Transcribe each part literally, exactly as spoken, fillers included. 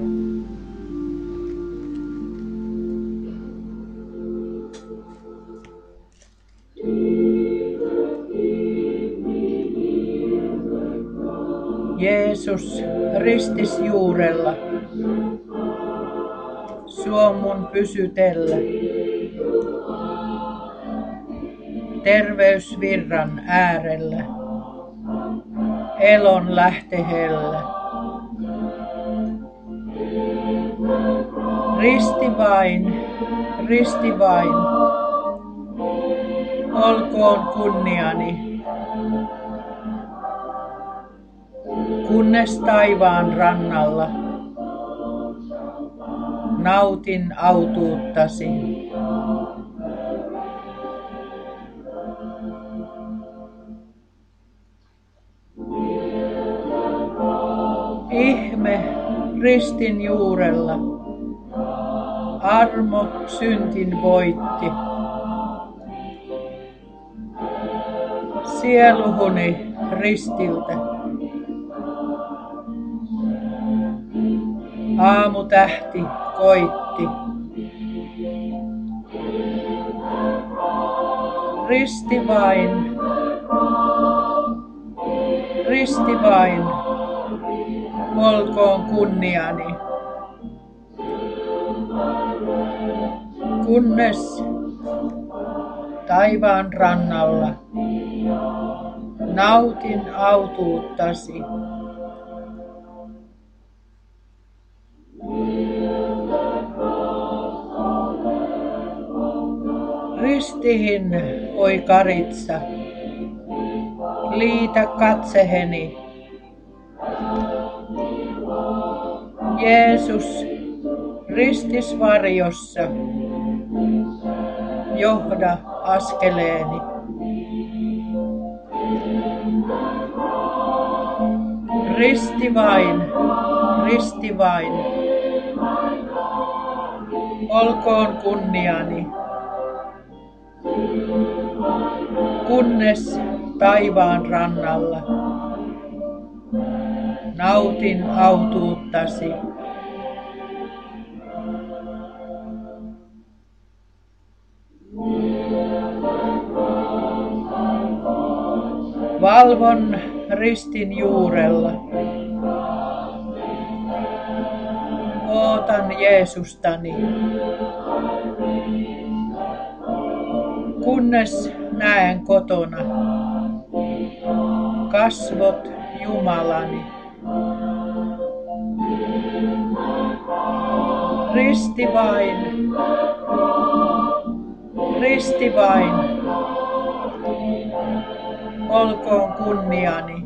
Jeesus ristisjuurella, suo mun pysytellä. Terveysvirran äärellä, elon lähtehellä. Risti vain, risti vain, olkoon kunniani, kunnes taivaan rannalla nautin autuuttasi. Ihme ristin juurella, armo syntin voitti. Sieluhuni ristiltä. Aamutähti koitti. Risti vain, risti vain, olkoon kunniani, kunnes taivaan rannalla nautin autuuttasi. Ristihin, oi Karitsa, liitä katseheni. Jeesus, ristisvarjossa, johda askeleeni. Risti vain, risti vain, olkoon kunniani, kunnes taivaan rannalla nautin autuuttasi. Valvon ristin juurella. Ootan Jeesustani, kunnes näen kotona kasvot Jumalani. Risti vain, risti vain, olkoon kunniani,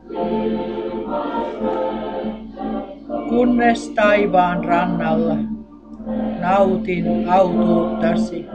kunnes taivaan rannalla nautin autuuttasi.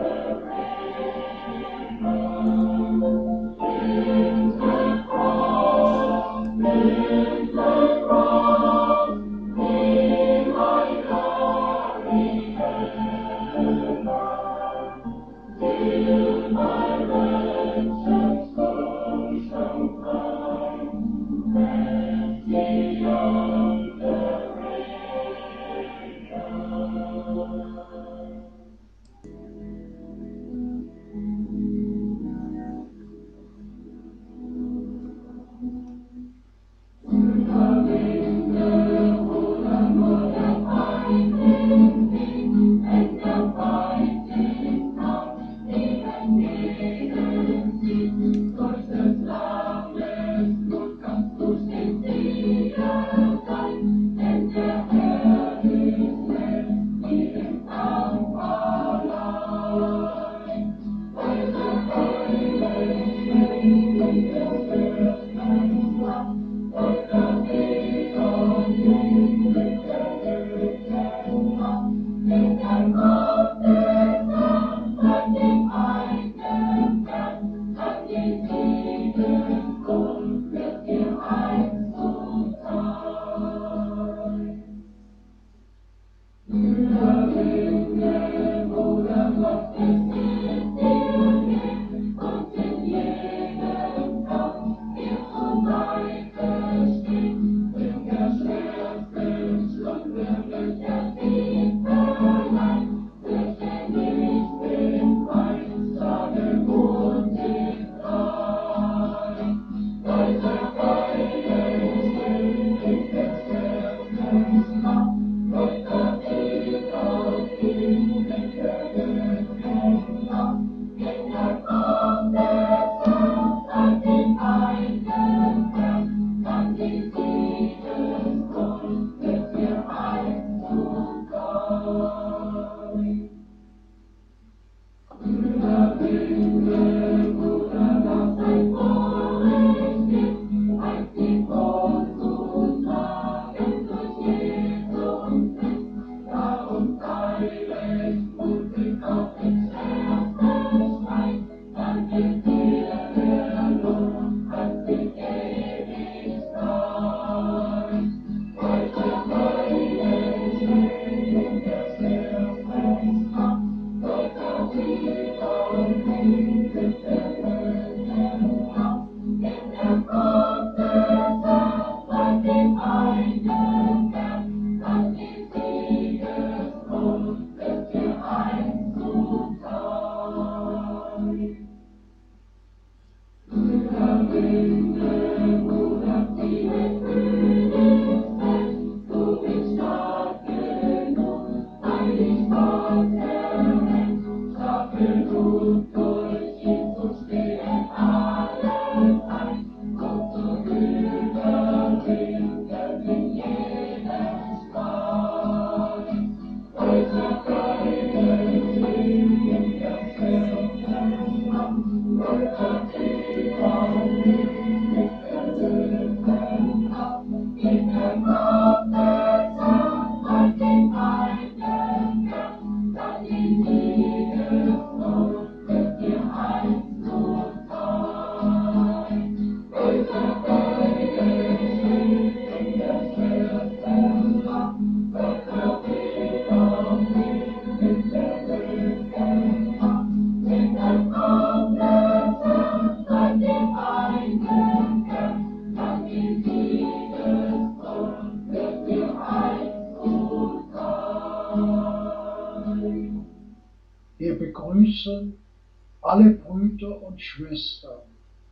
Wir begrüßen alle Brüder und Schwestern,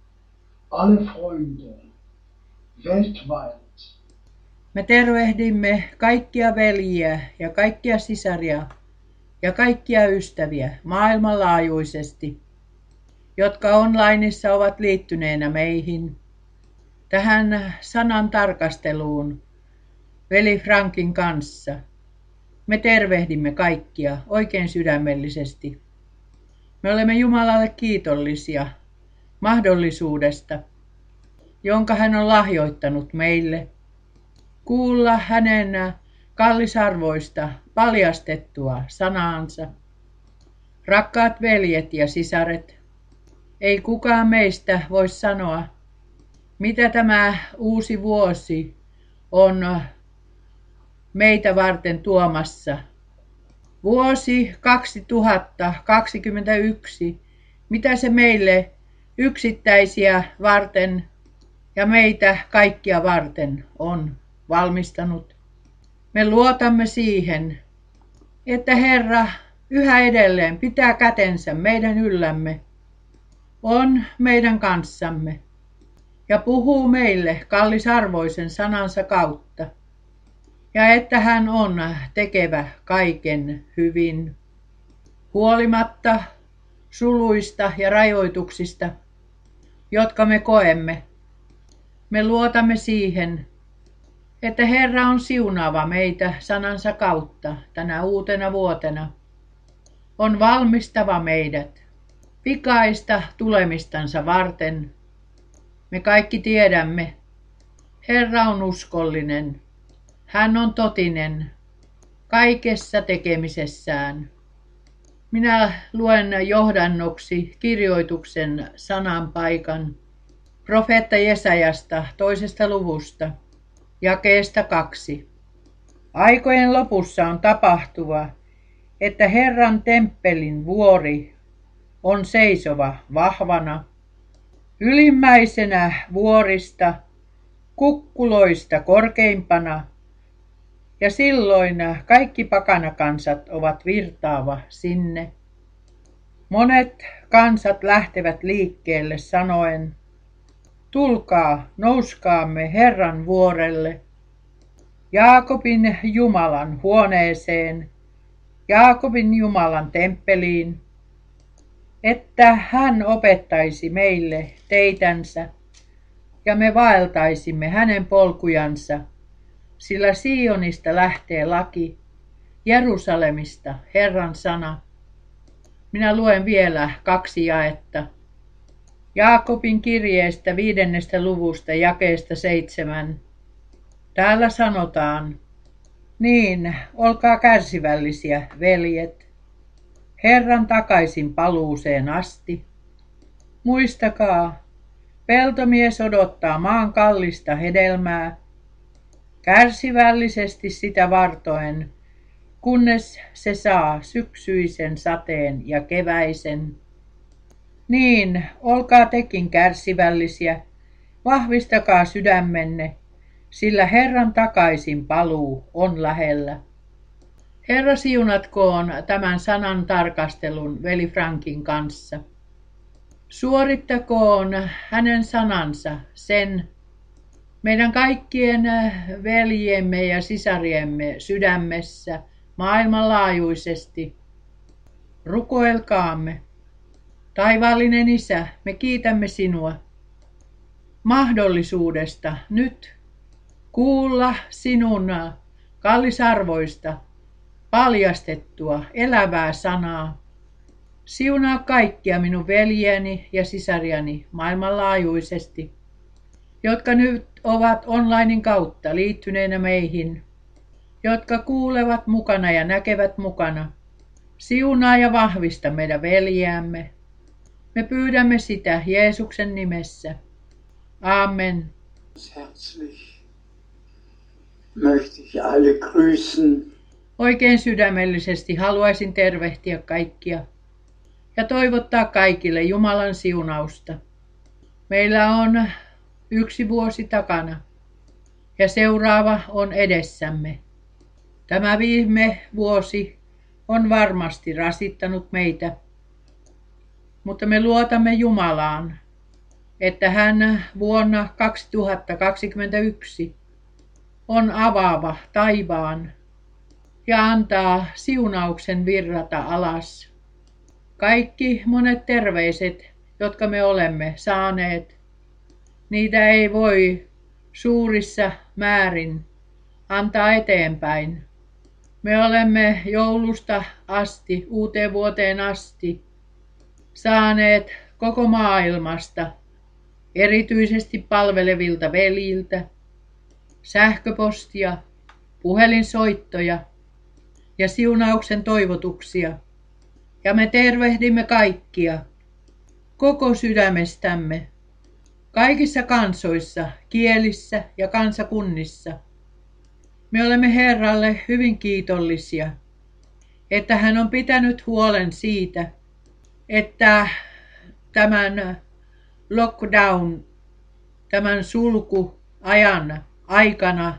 alle Freunde weltweit. Me tervehdimme kaikkia veljiä ja kaikkia sisaria ja kaikkia ystäviä maailmanlaajuisesti, jotka onlineissa ovat liittyneenä meihin, tähän sanan tarkasteluun veli Frankin kanssa. Me tervehdimme kaikkia oikein sydämellisesti. Me olemme Jumalalle kiitollisia mahdollisuudesta, jonka hän on lahjoittanut meille, kuulla hänen kallisarvoista paljastettua sanaansa. Rakkaat veljet ja sisaret, ei kukaan meistä voi sanoa, mitä tämä uusi vuosi on meitä varten tuomassa. Vuosi kaksituhattakaksikymmentäyksi, mitä se meille yksittäisiä varten ja meitä kaikkia varten on valmistanut. Me luotamme siihen, että Herra yhä edelleen pitää kätensä meidän yllämme, on meidän kanssamme ja puhuu meille kallisarvoisen sanansa kautta. Ja että hän on tekevä kaiken hyvin, huolimatta suluista ja rajoituksista, jotka me koemme. Me luotamme siihen, että Herra on siunaava meitä sanansa kautta tänä uutena vuotena. On valmistava meidät pikaista tulemistansa varten. Me kaikki tiedämme, Herra on uskollinen. Hän on totinen kaikessa tekemisessään. Minä luen johdannoksi kirjoituksen sananpaikan profeetta Jesajasta toisesta luvusta, jakeesta kaksi. Aikojen lopussa on tapahtuva, että Herran temppelin vuori on seisova vahvana, ylimmäisenä vuorista, kukkuloista korkeimpana, ja silloin kaikki pakanakansat ovat virtaava sinne. Monet kansat lähtevät liikkeelle sanoen, tulkaa, nouskaamme Herran vuorelle. Jaakobin Jumalan huoneeseen, Jaakobin Jumalan temppeliin, että hän opettaisi meille teitänsä ja me vaeltaisimme hänen polkujansa, sillä Sionista lähtee laki, Jerusalemista Herran sana. Minä luen vielä kaksi jaetta. Jaakobin kirjeestä viidennestä luvusta jakeesta seitsemän. Täällä sanotaan, niin, olkaa kärsivällisiä, veljet, Herran takaisin paluuseen asti. Muistakaa, peltomies odottaa maan kallista hedelmää, kärsivällisesti sitä vartoen, kunnes se saa syksyisen sateen ja keväisen. Niin, olkaa tekin kärsivällisiä, vahvistakaa sydämenne, sillä Herran takaisin paluu on lähellä. Herra siunatkoon tämän sanan tarkastelun veli Frankin kanssa. Suorittakoon hänen sanansa sen meidän kaikkien veljemme ja sisariemme sydämessä maailmanlaajuisesti. Rukoilkaamme. Taivaallinen Isä, me kiitämme sinua mahdollisuudesta nyt kuulla sinun kallisarvoista paljastettua elävää sanaa. Siunaa kaikkia minun veljiäni ja sisariani maailmanlaajuisesti, jotka nyt ovat onlinein kautta liittyneenä meihin, jotka kuulevat mukana ja näkevät mukana. Siunaa ja vahvista meidän veljiämme. Me pyydämme sitä Jeesuksen nimessä. Amen. Herzlich möchte ich alle grüßen. Oikein sydämellisesti haluaisin tervehtiä kaikkia ja toivottaa kaikille Jumalan siunausta. Meillä on yksi vuosi takana ja seuraava on edessämme. Tämä viime vuosi on varmasti rasittanut meitä, mutta me luotamme Jumalaan, että hän vuonna kaksituhattakaksikymmentäyksi on avaava taivaan ja antaa siunauksen virrata alas. Kaikki monet terveiset, jotka me olemme saaneet, niitä ei voi suurissa määrin antaa eteenpäin. Me olemme joulusta asti, uuteen vuoteen asti, saaneet koko maailmasta, erityisesti palvelevilta veljiltä, sähköpostia, puhelinsoittoja ja siunauksen toivotuksia. Ja me tervehdimme kaikkia, koko sydämestämme, kaikissa kansoissa, kielissä ja kansakunnissa. Me olemme Herralle hyvin kiitollisia, että hän on pitänyt huolen siitä, että tämän lockdown, tämän sulkuajan aikana,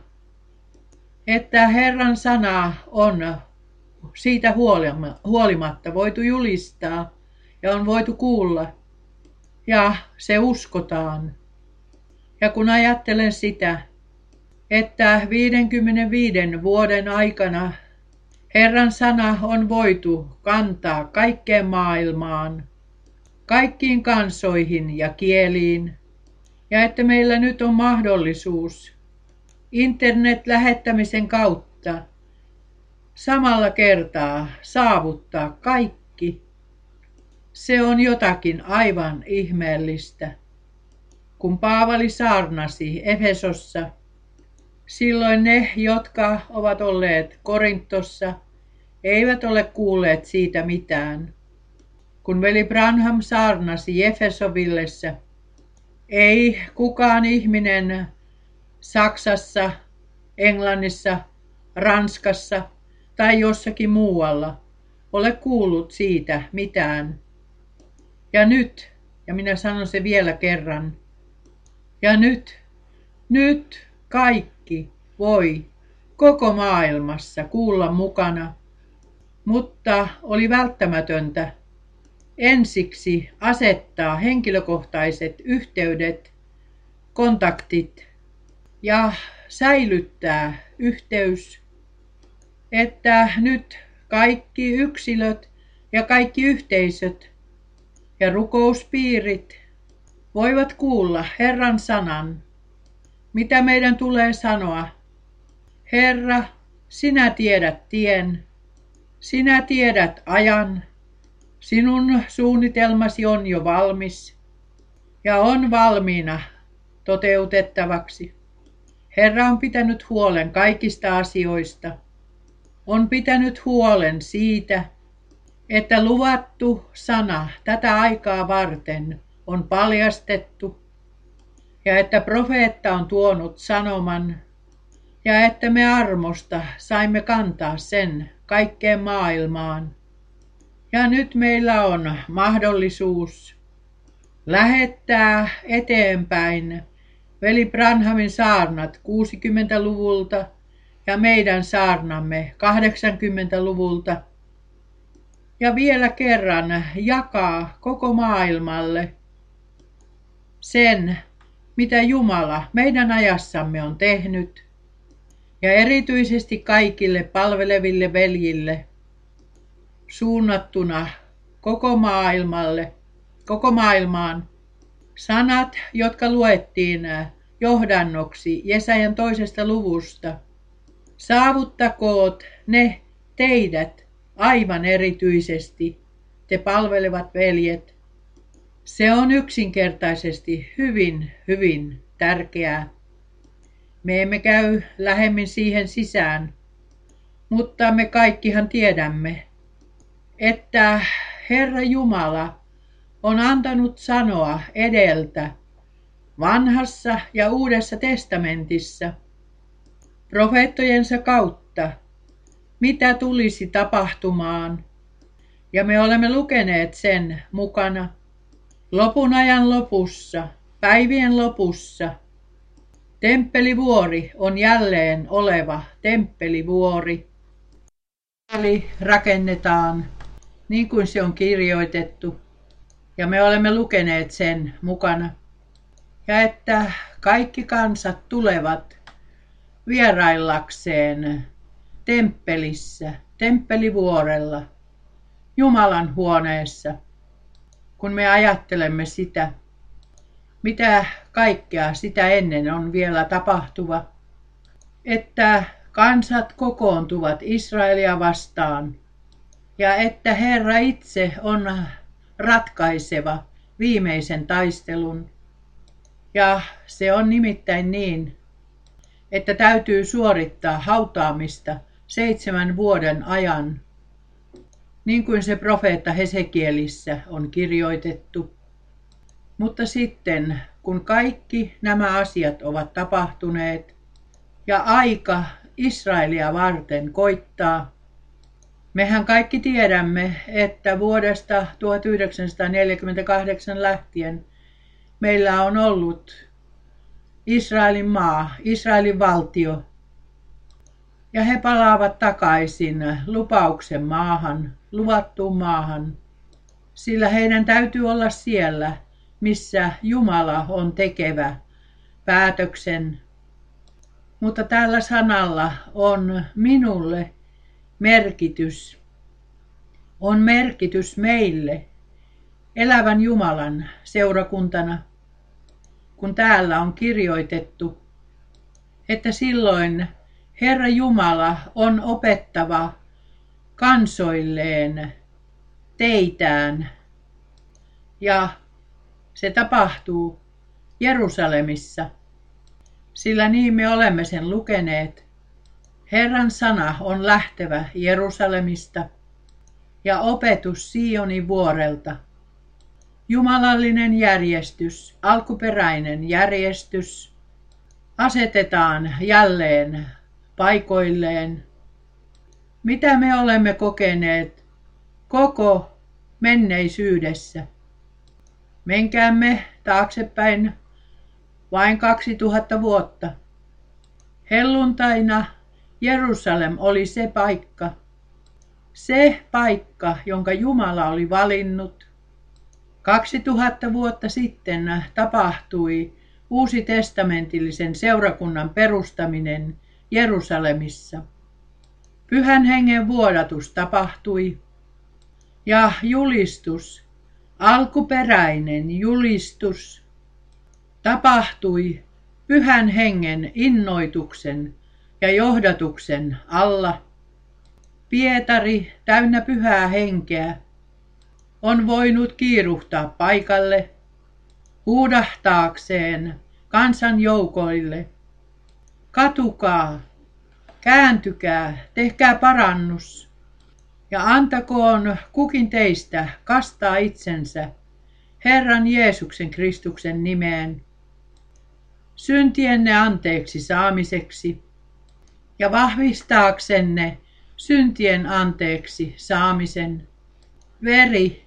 että Herran sana on siitä huolimatta voitu julistaa ja on voitu kuulla ja se uskotaan. Ja kun ajattelen sitä, että viidenkymmenenviiden vuoden aikana Herran sana on voitu kantaa kaikkeen maailmaan, kaikkiin kansoihin ja kieliin, ja että meillä nyt on mahdollisuus internet-lähettämisen kautta samalla kertaa saavuttaa kaikki. Se on jotakin aivan ihmeellistä. Kun Paavali saarnasi Efesossa, silloin ne, jotka ovat olleet Korintossa, eivät ole kuulleet siitä mitään. Kun veli Branham saarnasi Efesovillessä, ei kukaan ihminen Saksassa, Englannissa, Ranskassa tai jossakin muualla ole kuullut siitä mitään. Ja nyt, ja minä sanon se vielä kerran, ja nyt, nyt kaikki voi koko maailmassa kuulla mukana, mutta oli välttämätöntä ensiksi asettaa henkilökohtaiset yhteydet, kontaktit ja säilyttää yhteys, että nyt kaikki yksilöt ja kaikki yhteisöt ja rukouspiirit voivat kuulla Herran sanan, mitä meidän tulee sanoa. Herra, sinä tiedät tien, sinä tiedät ajan, sinun suunnitelmasi on jo valmis ja on valmiina toteutettavaksi. Herra on pitänyt huolen kaikista asioista. On pitänyt huolen siitä, että luvattu sana tätä aikaa varten on paljastettu ja että profeetta on tuonut sanoman ja että me armosta saimme kantaa sen kaikkeen maailmaan. Ja nyt meillä on mahdollisuus lähettää eteenpäin veli Branhamin saarnat kuusikymmentäluvulta ja meidän saarnamme kahdeksankymmentäluvulta ja vielä kerran jakaa koko maailmalle sen, mitä Jumala meidän ajassamme on tehnyt, ja erityisesti kaikille palveleville veljille suunnattuna koko maailmalle, koko maailmaan sanat, jotka luettiin johdannoksi Jesajan toisesta luvusta. Saavuttakoot ne teidät aivan erityisesti, te palvelevat veljet. Se on yksinkertaisesti hyvin, hyvin tärkeää. Me emme käy lähemmin siihen sisään, mutta me kaikkihan tiedämme, että Herra Jumala on antanut sanoa edeltä vanhassa ja uudessa testamentissa profeettojensa kautta, mitä tulisi tapahtumaan, ja me olemme lukeneet sen mukana lopun ajan lopussa, päivien lopussa. Temppelivuori on jälleen oleva temppelivuori. Eli rakennetaan niin kuin se on kirjoitettu, ja me olemme lukeneet sen mukana. Ja että kaikki kansat tulevat vieraillakseen temppelissä, temppelivuorella, Jumalan huoneessa, kun me ajattelemme sitä, mitä kaikkea sitä ennen on vielä tapahtuva, että kansat kokoontuvat Israelia vastaan ja että Herra itse on ratkaiseva viimeisen taistelun. Ja se on nimittäin niin, että täytyy suorittaa hautaamista seitsemän vuoden ajan, niin kuin se profeetta Hesekielissä on kirjoitettu. Mutta sitten, kun kaikki nämä asiat ovat tapahtuneet ja aika Israelia varten koittaa, mehän kaikki tiedämme, että vuodesta tuhatyhdeksänsataaneljäkymmentäkahdeksan lähtien meillä on ollut Israelin maa, Israelin valtio, ja he palaavat takaisin lupauksen maahan, luvattuun maahan, sillä heidän täytyy olla siellä, missä Jumala on tekevä päätöksen. Mutta tällä sanalla on minulle merkitys, on merkitys meille, elävän Jumalan seurakuntana, kun täällä on kirjoitettu, että silloin Herra Jumala on opettava kansoilleen teitään, ja se tapahtuu Jerusalemissa, sillä niin me olemme sen lukeneet. Herran sana on lähtevä Jerusalemista ja opetus Sionin vuorelta. Jumalallinen järjestys, alkuperäinen järjestys, asetetaan jälleen paikoilleen. Mitä me olemme kokeneet koko menneisyydessä? Menkäämme taaksepäin vain kaksituhatta vuotta. Helluntaina Jerusalem oli se paikka, se paikka, jonka Jumala oli valinnut. kaksituhatta vuotta sitten tapahtui uusitestamentillisen seurakunnan perustaminen Jerusalemissa. Pyhän hengen vuodatus tapahtui ja julistus, alkuperäinen julistus, tapahtui Pyhän hengen innoituksen ja johdatuksen alla. Pietari, täynnä Pyhää henkeä, on voinut kiiruhtaa paikalle huudahtaakseen kansan joukoille: katukaa, kääntykää, tehkää parannus ja antakoon kukin teistä kastaa itsensä Herran Jeesuksen Kristuksen nimeen syntienne anteeksi saamiseksi ja vahvistaaksenne syntien anteeksi saamisen. Veri,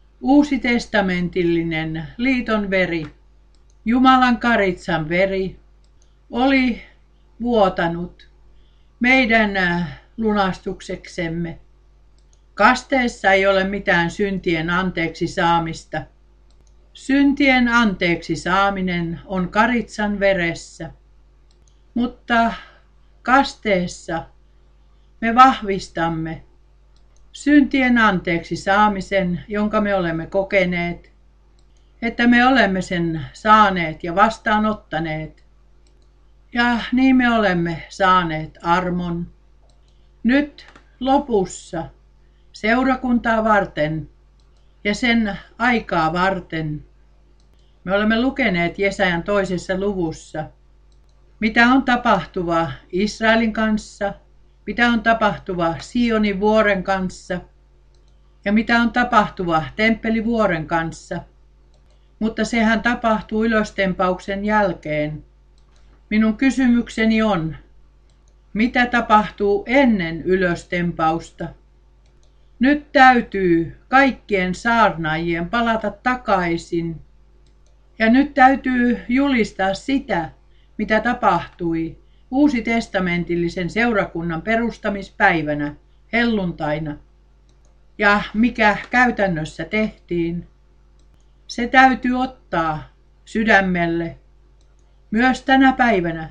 uusitestamentillinen liiton veri, Jumalan karitsan veri, oli vuotanut meidän lunastukseksemme. Kasteessa ei ole mitään syntien anteeksi saamista. Syntien anteeksi saaminen on karitsan veressä, mutta kasteessa me vahvistamme syntien anteeksi saamisen, jonka me olemme kokeneet, että me olemme sen saaneet ja vastaanottaneet. Ja niin me olemme saaneet armon. Nyt lopussa seurakuntaa varten ja sen aikaa varten me olemme lukeneet Jesajan toisessa luvussa, mitä on tapahtuva Israelin kanssa, mitä on tapahtuva Sionin vuoren kanssa ja mitä on tapahtuva temppelivuoren kanssa. Mutta sehän tapahtuu ylöstempauksen jälkeen. Minun kysymykseni on, mitä tapahtuu ennen ylöstempausta? Nyt täytyy kaikkien saarnaajien palata takaisin. Ja nyt täytyy julistaa sitä, mitä tapahtui uusitestamentillisen seurakunnan perustamispäivänä, helluntaina. Ja mikä käytännössä tehtiin. Se täytyy ottaa sydämelle myös tänä päivänä.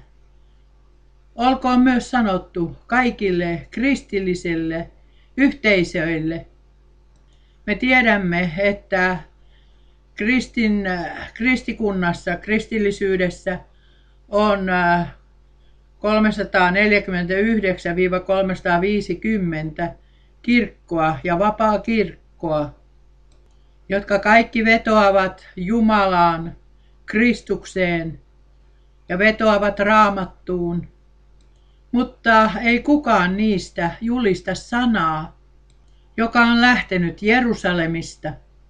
Olkoon myös sanottu kaikille kristillisille yhteisöille. Me tiedämme, että kristin, kristikunnassa, kristillisyydessä on kolmesataaneljäkymmentäyhdeksän kolmesataaviisikymmentä kirkkoa ja vapaa kirkkoa, jotka kaikki vetoavat Jumalaan, Kristukseen ja vetoavat Raamattuun, mutta ei kukaan niistä julista sanaa, joka on lähtenyt Jerusalemista.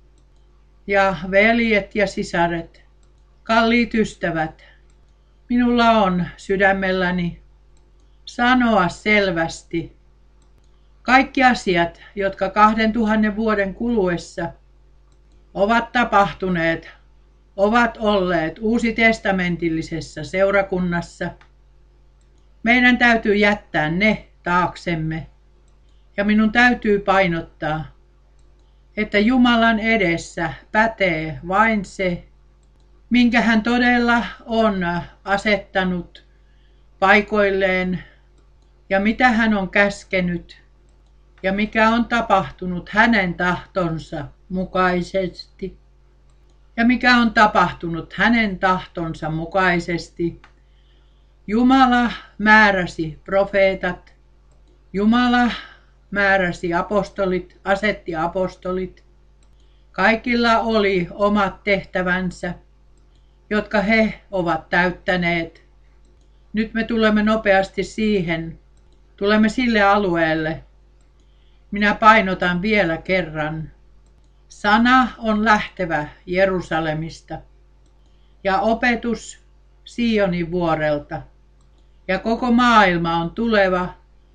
Ja veljet ja sisaret, kalliit ystävät, minulla on sydämelläni sanoa selvästi kaikki asiat, jotka kahden tuhannen vuoden kuluessa ovat tapahtuneet, ovat olleet uusitestamentillisessa seurakunnassa. Meidän täytyy jättää ne taaksemme. Ja minun täytyy painottaa, että Jumalan edessä pätee vain se, minkä hän todella on asettanut paikoilleen ja mitä hän on käskenyt ja mikä on tapahtunut hänen tahtonsa mukaisesti. Ja mikä on tapahtunut hänen tahtonsa mukaisesti. Jumala määräsi profeetat, Jumala määräsi apostolit, asetti apostolit. Kaikilla oli omat tehtävänsä, jotka he ovat täyttäneet. Nyt me tulemme nopeasti siihen, tulemme sille alueelle. Minä painotan vielä kerran. Sana on lähtevä Jerusalemista ja opetus Sionin vuorelta. Ja koko maailma on tuleva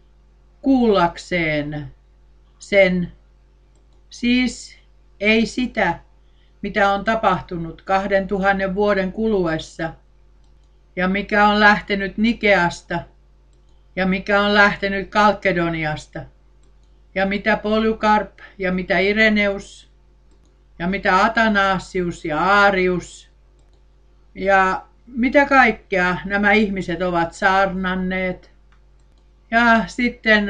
kuullakseen sen, siis ei sitä, mitä on tapahtunut kahden tuhannen vuoden kuluessa ja mikä on lähtenyt Nikeasta ja mikä on lähtenyt Kalkedoniasta ja mitä Polykarp ja mitä Ireneus ja mitä Atanasius ja Aarius ja mitä kaikkea nämä ihmiset ovat saarnanneet. Ja sitten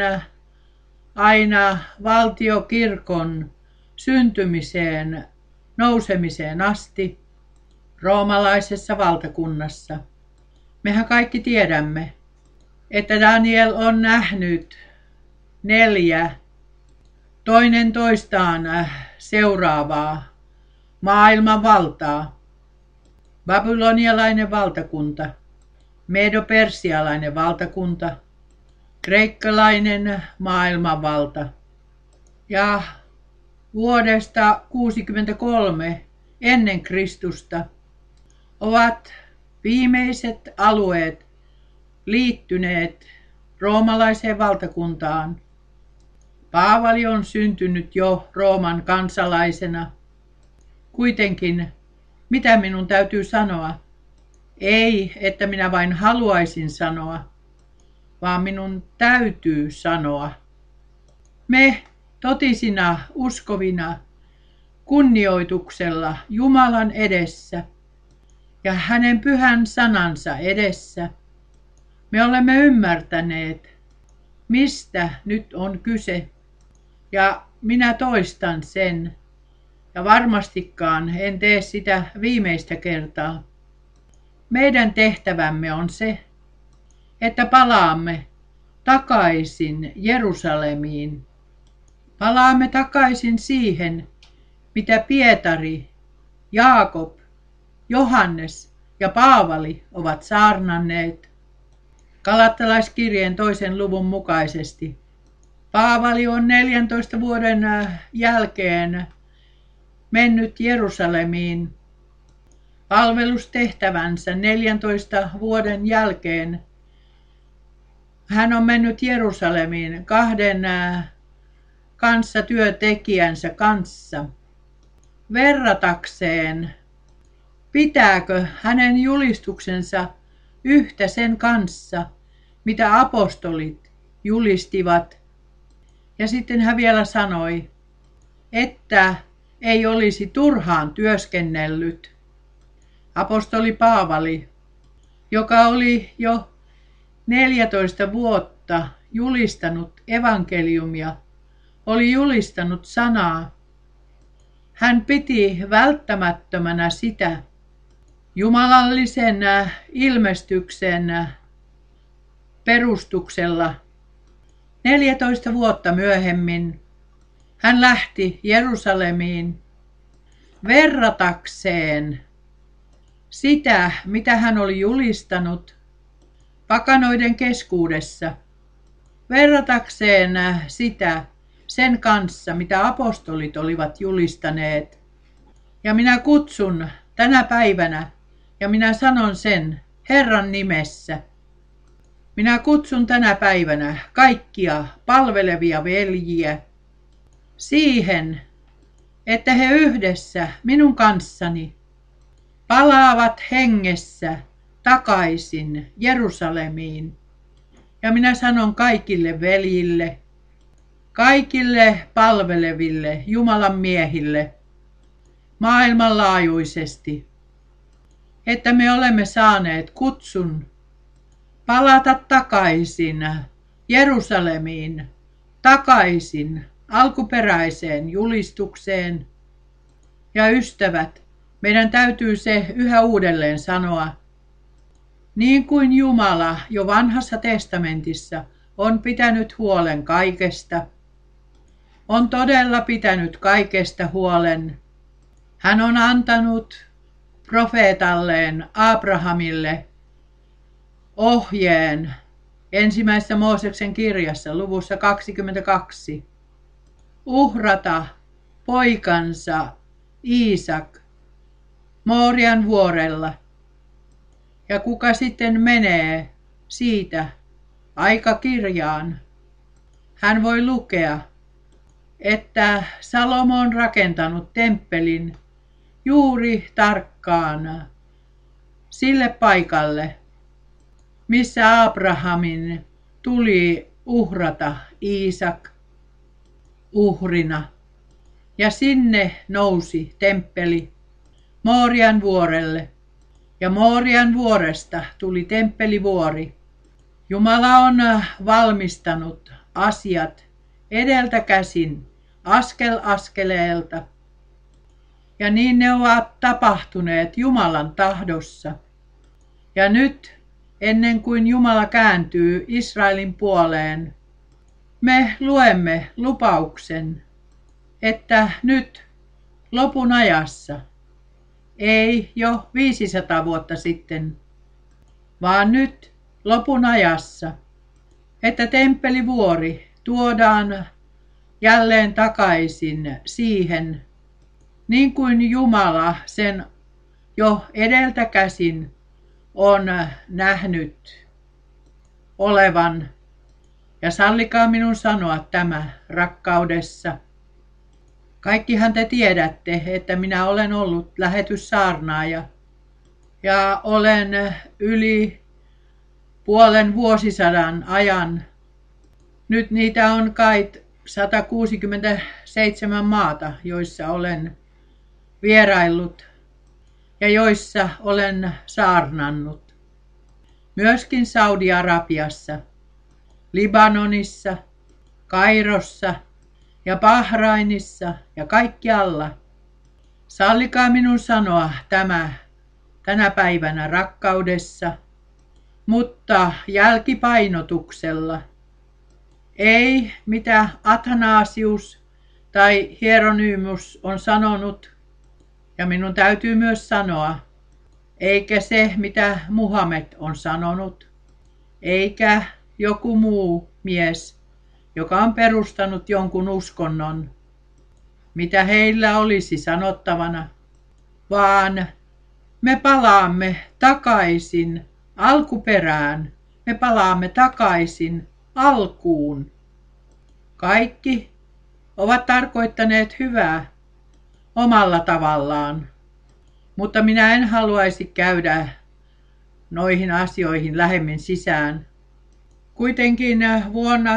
aina valtiokirkon syntymiseen, nousemiseen asti roomalaisessa valtakunnassa. Mehän kaikki tiedämme, että Daniel on nähnyt neljä toinen toistaan seuraavaa maailman valtaa. Babylonialainen valtakunta, medo-persialainen valtakunta, kreikkalainen maailmanvalta. Ja vuodesta kuusikymmentäkolme ennen Kristusta ovat viimeiset alueet liittyneet roomalaiseen valtakuntaan. Paavali on syntynyt jo Rooman kansalaisena. Kuitenkin, mitä minun täytyy sanoa? Ei, että minä vain haluaisin sanoa, vaan minun täytyy sanoa. Me totisina uskovina kunnioituksella Jumalan edessä ja hänen pyhän sanansa edessä me olemme ymmärtäneet, mistä nyt on kyse. Ja minä toistan sen, ja varmastikaan en tee sitä viimeistä kertaa. Meidän tehtävämme on se, että palaamme takaisin Jerusalemiin. Palaamme takaisin siihen, mitä Pietari, Jaakob, Johannes ja Paavali ovat saarnanneet. Galattalaiskirjeen toisen luvun mukaisesti. Paavali on neljäntoista vuoden jälkeen mennyt Jerusalemiin. Palvelustehtävänsä neljäntoista vuoden jälkeen hän on mennyt Jerusalemiin kahden kanssa työntekijänsä kanssa verratakseen, pitääkö hänen julistuksensa yhtä sen kanssa, mitä apostolit julistivat. Ja sitten hän vielä sanoi, että ei olisi turhaan työskennellyt. Apostoli Paavali, joka oli jo neljätoista vuotta julistanut evankeliumia, oli julistanut sanaa. Hän piti välttämättömänä sitä jumalallisen ilmestyksen perustuksella. neljätoista vuotta myöhemmin hän lähti Jerusalemiin verratakseen sitä, mitä hän oli julistanut pakanoiden keskuudessa, verratakseen sitä sen kanssa, mitä apostolit olivat julistaneet. Ja minä kutsun tänä päivänä, ja minä sanon sen Herran nimessä, minä kutsun tänä päivänä kaikkia palvelevia veljiä siihen, että he yhdessä minun kanssani palaavat hengessä takaisin Jerusalemiin. Ja minä sanon kaikille veljille, kaikille palveleville Jumalan miehille maailmanlaajuisesti, että me olemme saaneet kutsun palata takaisin Jerusalemiin, takaisin alkuperäiseen julistukseen. Ja ystävät, meidän täytyy se yhä uudelleen sanoa, niin kuin Jumala jo vanhassa testamentissa on pitänyt huolen kaikesta, on todella pitänyt kaikesta huolen. Hän on antanut profeetalleen Abrahamille ohjeen ensimmäisessä Mooseksen kirjassa luvussa kaksikymmentäkaksi. Uhrata poikansa Iisak Moorian vuorella. Ja kuka sitten menee siitä aikakirjaan, hän voi lukea, että Salomo on rakentanut temppelin juuri tarkkaan sille paikalle, missä Abrahamin tuli uhrata Iisak uhrina. Ja sinne nousi temppeli Moorian vuorelle. Ja Moorian vuoresta tuli temppelivuori. Jumala on valmistanut asiat edeltä käsin, askel askeleelta. Ja niin ne ovat tapahtuneet Jumalan tahdossa. Ja nyt, ennen kuin Jumala kääntyy Israelin puoleen, me luemme lupauksen, että nyt lopun ajassa, ei jo viisisataa vuotta sitten, vaan nyt lopun ajassa, että temppelivuori tuodaan jälleen takaisin siihen, niin kuin Jumala sen jo edeltä käsin on nähnyt olevan. Ja sallikaa minun sanoa tämä rakkaudessa. Kaikkihan te tiedätte, että minä olen ollut lähetyssaarnaaja ja olen yli puolen vuosisadan ajan. Nyt niitä on kai sata kuusikymmentäseitsemän maata, joissa olen vieraillut ja joissa olen saarnannut. Myöskin Saudi-Arabiassa, Libanonissa, Kairossa ja Bahrainissa ja kaikkialla. Sallikaa minun sanoa tämä tänä päivänä rakkaudessa, mutta jälkipainotuksella. Ei mitä Athanasius tai Hieronymus on sanonut, ja minun täytyy myös sanoa, eikä se mitä Muhammed on sanonut, eikä joku muu mies, joka on perustanut jonkun uskonnon, mitä heillä olisi sanottavana, vaan me palaamme takaisin alkuperään, me palaamme takaisin alkuun. Kaikki ovat tarkoittaneet hyvää omalla tavallaan, mutta minä en haluaisi käydä noihin asioihin lähemmin sisään. Kuitenkin vuonna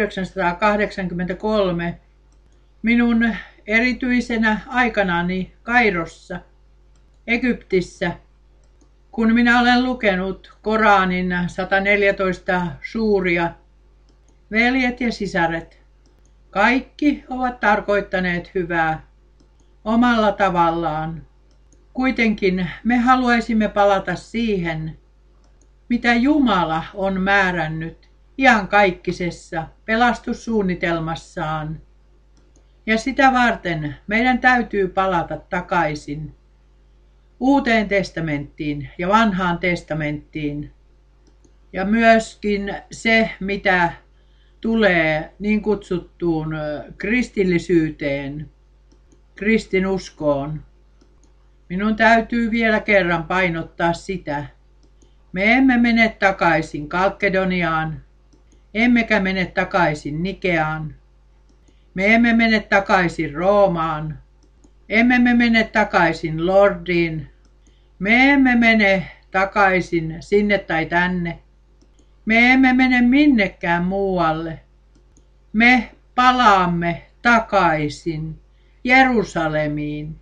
tuhatyhdeksänsataakahdeksankymmentäkolme minun erityisenä aikanani Kairossa, Egyptissä, kun minä olen lukenut Koranin sata neljätoista suuria, veljet ja sisaret, kaikki ovat tarkoittaneet hyvää omalla tavallaan. Kuitenkin me haluaisimme palata siihen, mitä Jumala on määrännyt iankaikkisessa pelastussuunnitelmassaan. Ja sitä varten meidän täytyy palata takaisin Uuteen testamenttiin ja Vanhaan testamenttiin. Ja myöskin se, mitä tulee niin kutsuttuun kristillisyyteen, kristinuskoon. Minun täytyy vielä kerran painottaa sitä. Me emme mene takaisin Kalkedoniaan, emmekä mene takaisin Nikeaan. Me emme mene takaisin Roomaan, emme me mene takaisin Lordiin. Me emme mene takaisin sinne tai tänne. Me emme mene minnekään muualle. Me palaamme takaisin Jerusalemiin,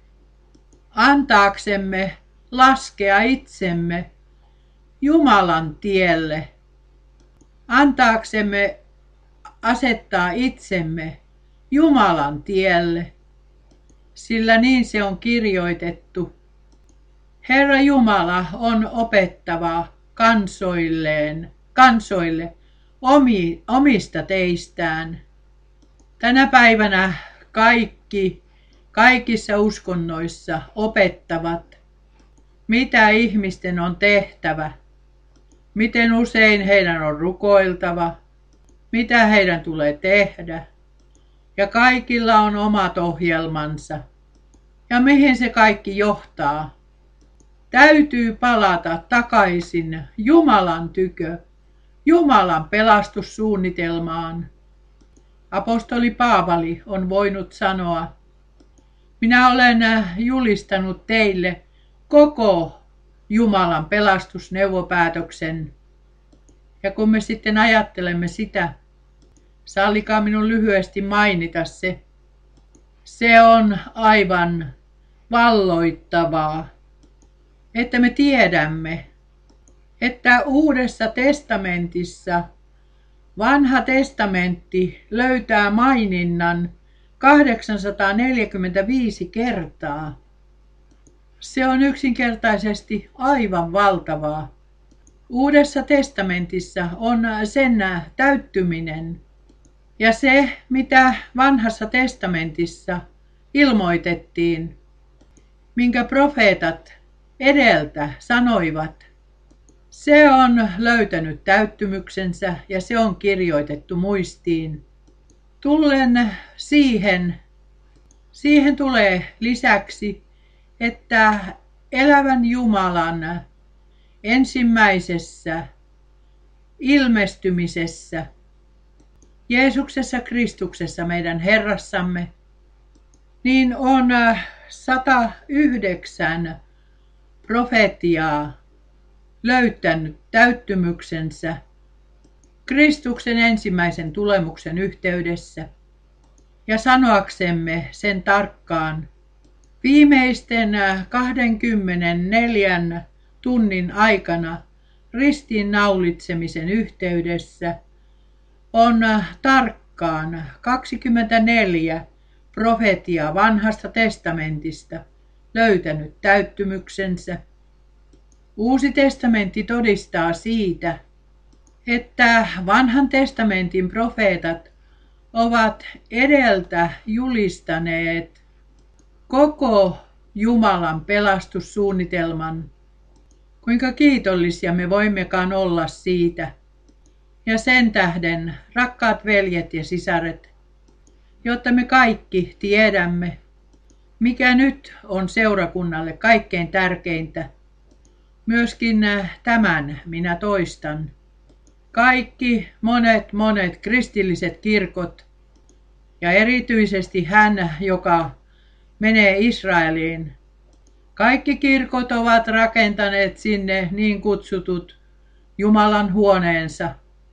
antaaksemme laskea itsemme Jumalan tielle, antaaksemme asettaa itsemme Jumalan tielle, sillä niin se on kirjoitettu. Herra Jumala on opettava kansoilleen, kansoille omi, omista teistään. Tänä päivänä kaikki, kaikissa uskonnoissa opettavat, mitä ihmisten on tehtävä, miten usein heidän on rukoiltava, mitä heidän tulee tehdä. Ja kaikilla on omat ohjelmansa. Ja mihin se kaikki johtaa? Täytyy palata takaisin Jumalan tykö, Jumalan pelastussuunnitelmaan. Apostoli Paavali on voinut sanoa, minä olen julistanut teille koko Jumalan pelastusneuvopäätöksen. Ja kun me sitten ajattelemme sitä, sallikaa minun lyhyesti mainita se. Se on aivan valloittavaa. että me tiedämme, että Uudessa testamentissa Vanha testamentti löytää maininnan kahdeksansataaneljäkymmentäviisi kertaa. Se on yksinkertaisesti aivan valtavaa. Uudessa testamentissa on sen täyttyminen ja se, mitä Vanhassa testamentissa ilmoitettiin, minkä profeetat edeltä sanoivat, se on löytänyt täyttymyksensä ja se on kirjoitettu muistiin. Tullen siihen, siihen tulee lisäksi, että elävän Jumalan ensimmäisessä ilmestymisessä Jeesuksessa Kristuksessa meidän Herrassamme, niin on sata yhdeksän profetiaa löytänyt täyttymyksensä Kristuksen ensimmäisen tulemuksen yhteydessä. Ja sanoaksemme sen tarkkaan, viimeisten kaksikymmentäneljä tunnin aikana ristiinnaulitsemisen yhteydessä on tarkkaan kaksikymmentäneljä profetiaa Vanhasta testamentista löytänyt täyttymyksensä. Uusi testamentti todistaa siitä, että Vanhan testamentin profeetat ovat edeltä julistaneet koko Jumalan pelastussuunnitelman. Kuinka kiitollisia me voimmekaan olla siitä. Ja sen tähden, rakkaat veljet ja sisaret, jotta me kaikki tiedämme, mikä nyt on seurakunnalle kaikkein tärkeintä. Myöskin tämän minä toistan. Kaikki monet monet kristilliset kirkot ja erityisesti hän, joka menee Israeliin. Kaikki kirkot ovat rakentaneet sinne niin kutsutut Jumalan huoneensa.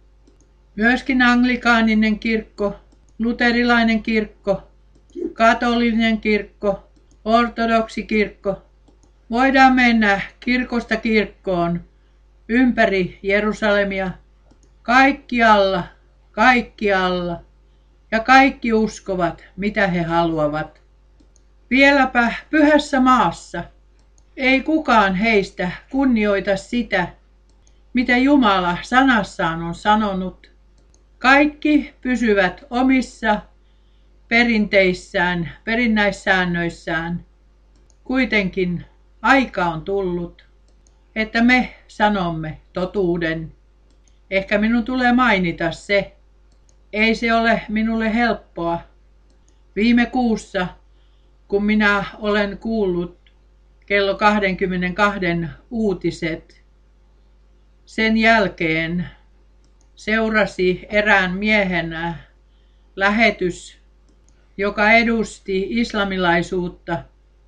Myöskin anglikaaninen kirkko, luterilainen kirkko, katolinen kirkko, ortodoksikirkko. Voidaan mennä kirkosta kirkkoon ympäri Jerusalemia, kaikkialla, kaikkialla ja kaikki uskovat, mitä he haluavat. Vieläpä pyhässä maassa ei kukaan heistä kunnioita sitä, mitä Jumala sanassaan on sanonut. Kaikki pysyvät omissa perinteissään, perinnäissäännöissään. Kuitenkin aika on tullut, että me sanomme totuuden. Ehkä minun tulee mainita se. Ei se ole minulle helppoa. Viime kuussa, kun minä olen kuullut kello kaksikymmentäkaksi uutiset, sen jälkeen seurasi erään miehen lähetys, joka edusti islamilaisuutta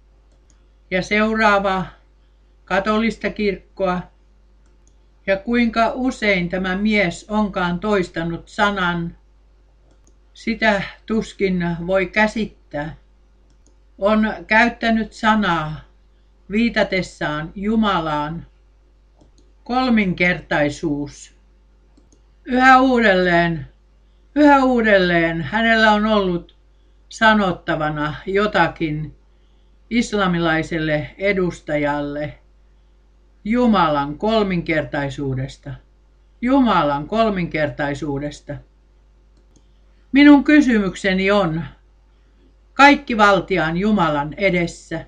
ja seuraava katolista kirkkoa. Ja kuinka usein tämä mies onkaan toistanut sanan, sitä tuskin voi käsittää. On käyttänyt sanaa viitatessaan Jumalaan. Kolminkertaisuus. Yhä uudelleen, yhä uudelleen hänellä on ollut sanottavana jotakin islamilaiselle edustajalle Jumalan kolminkertaisuudesta. Jumalan kolminkertaisuudesta. Minun kysymykseni on, kaikkivaltiaan Jumalan edessä.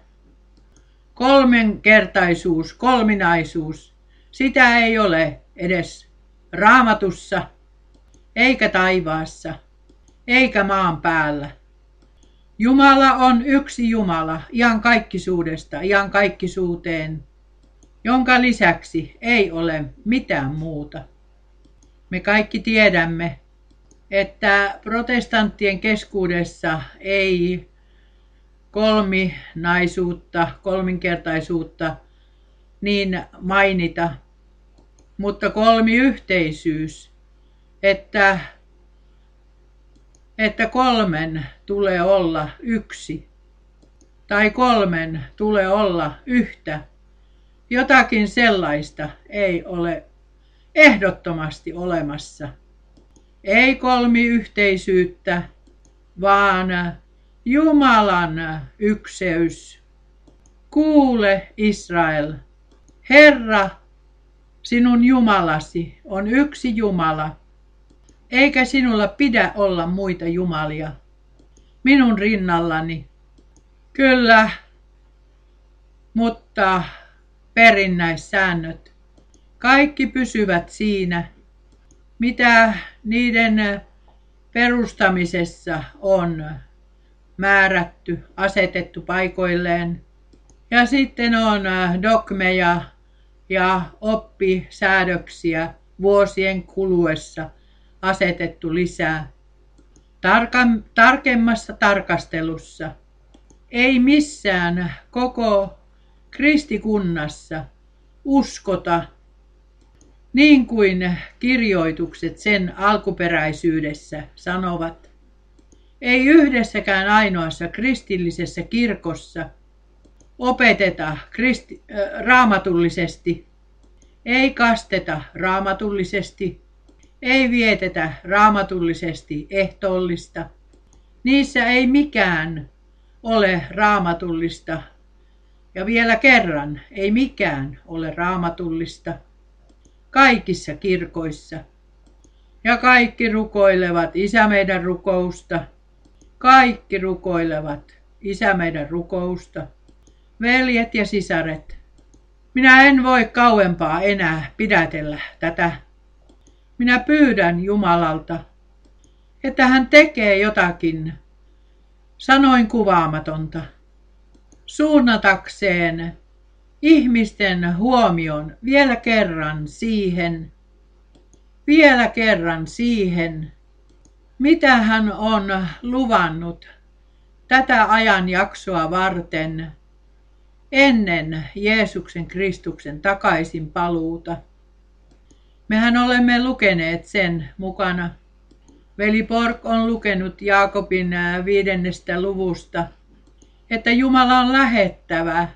Kolminkertaisuus, kolminaisuus, sitä ei ole edes Raamatussa, eikä taivaassa, eikä maan päällä. Jumala on yksi Jumala, iankaikkisuudesta, iankaikkisuuteen, jonka lisäksi ei ole mitään muuta. Me kaikki tiedämme, että protestanttien keskuudessa ei kolminaisuutta, kolminkertaisuutta niin mainita, mutta kolmiyhteisyys, että, että kolmen tulee olla yksi tai kolmen tulee olla yhtä, Jotakin sellaista ei ole ehdottomasti olemassa. Ei kolmiyhteisyyttä, vaan Jumalan ykseys. Kuule, Israel, Herra, sinun Jumalasi on yksi Jumala, eikä sinulla pidä olla muita jumalia minun rinnallani. Kyllä, mutta perinnäissäännöt, kaikki pysyvät siinä, mitä niiden perustamisessa on määrätty, asetettu paikoilleen. Ja sitten on dogmeja ja oppisäädöksiä vuosien kuluessa asetettu lisää. Tarka- tarkemmassa tarkastelussa ei missään koko kristikunnassa uskota niin kuin kirjoitukset sen alkuperäisyydessä sanovat. Ei yhdessäkään ainoassa kristillisessä kirkossa opeteta kristi- äh, raamatullisesti, ei kasteta raamatullisesti, ei vietetä raamatullisesti ehtoollista. Niissä ei mikään ole raamatullista. Ja vielä kerran, ei mikään ole raamatullista. Kaikissa kirkoissa. Ja kaikki rukoilevat Isä meidän rukousta. Kaikki rukoilevat Isä meidän rukousta. Veljet ja sisaret, minä en voi kauempaa enää pidätellä tätä. Minä pyydän Jumalalta, että hän tekee jotakin sanoin kuvaamatonta, suunnatakseen ihmisten huomion vielä kerran siihen, vielä kerran siihen, mitä hän on luvannut tätä ajanjaksoa varten ennen Jeesuksen Kristuksen takaisin paluuta. Mehän olemme lukeneet sen mukana. Veli Pork on lukenut Jaakobin viidennestä luvusta, että Jumala on lähettävä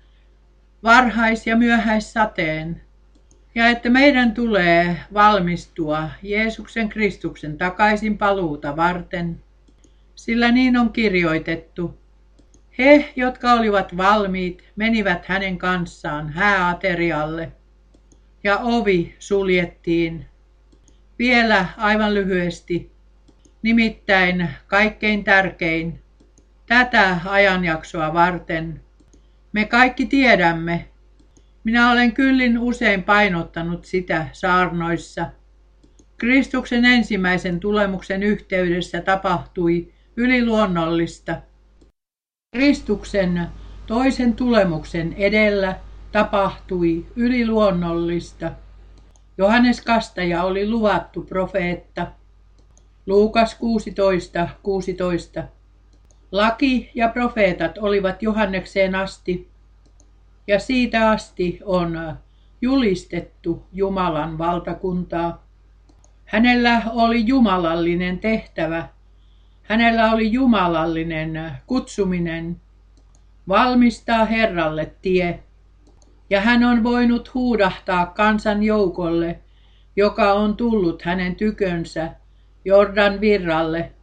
varhais- ja myöhäissateen, ja että meidän tulee valmistua Jeesuksen Kristuksen takaisin paluuta varten, sillä niin on kirjoitettu. He, jotka olivat valmiit, menivät hänen kanssaan hääaterialle, ja ovi suljettiin. Vielä aivan lyhyesti, nimittäin kaikkein tärkein, tätä ajanjaksoa varten. Me kaikki tiedämme, minä olen kyllin usein painottanut sitä saarnoissa. Kristuksen ensimmäisen tulemuksen yhteydessä tapahtui yliluonnollista. Kristuksen toisen tulemuksen edellä tapahtui yliluonnollista. Johannes Kastaja oli luvattu profeetta. Luukas kuusitoista kuusitoista. Laki ja profeetat olivat Johannekseen asti, ja siitä asti on julistettu Jumalan valtakuntaa. Hänellä oli jumalallinen tehtävä. Hänellä oli jumalallinen kutsuminen valmistaa Herralle tie, ja hän on voinut huudahtaa kansan joukolle, joka on tullut hänen tykönsä Jordan virralle.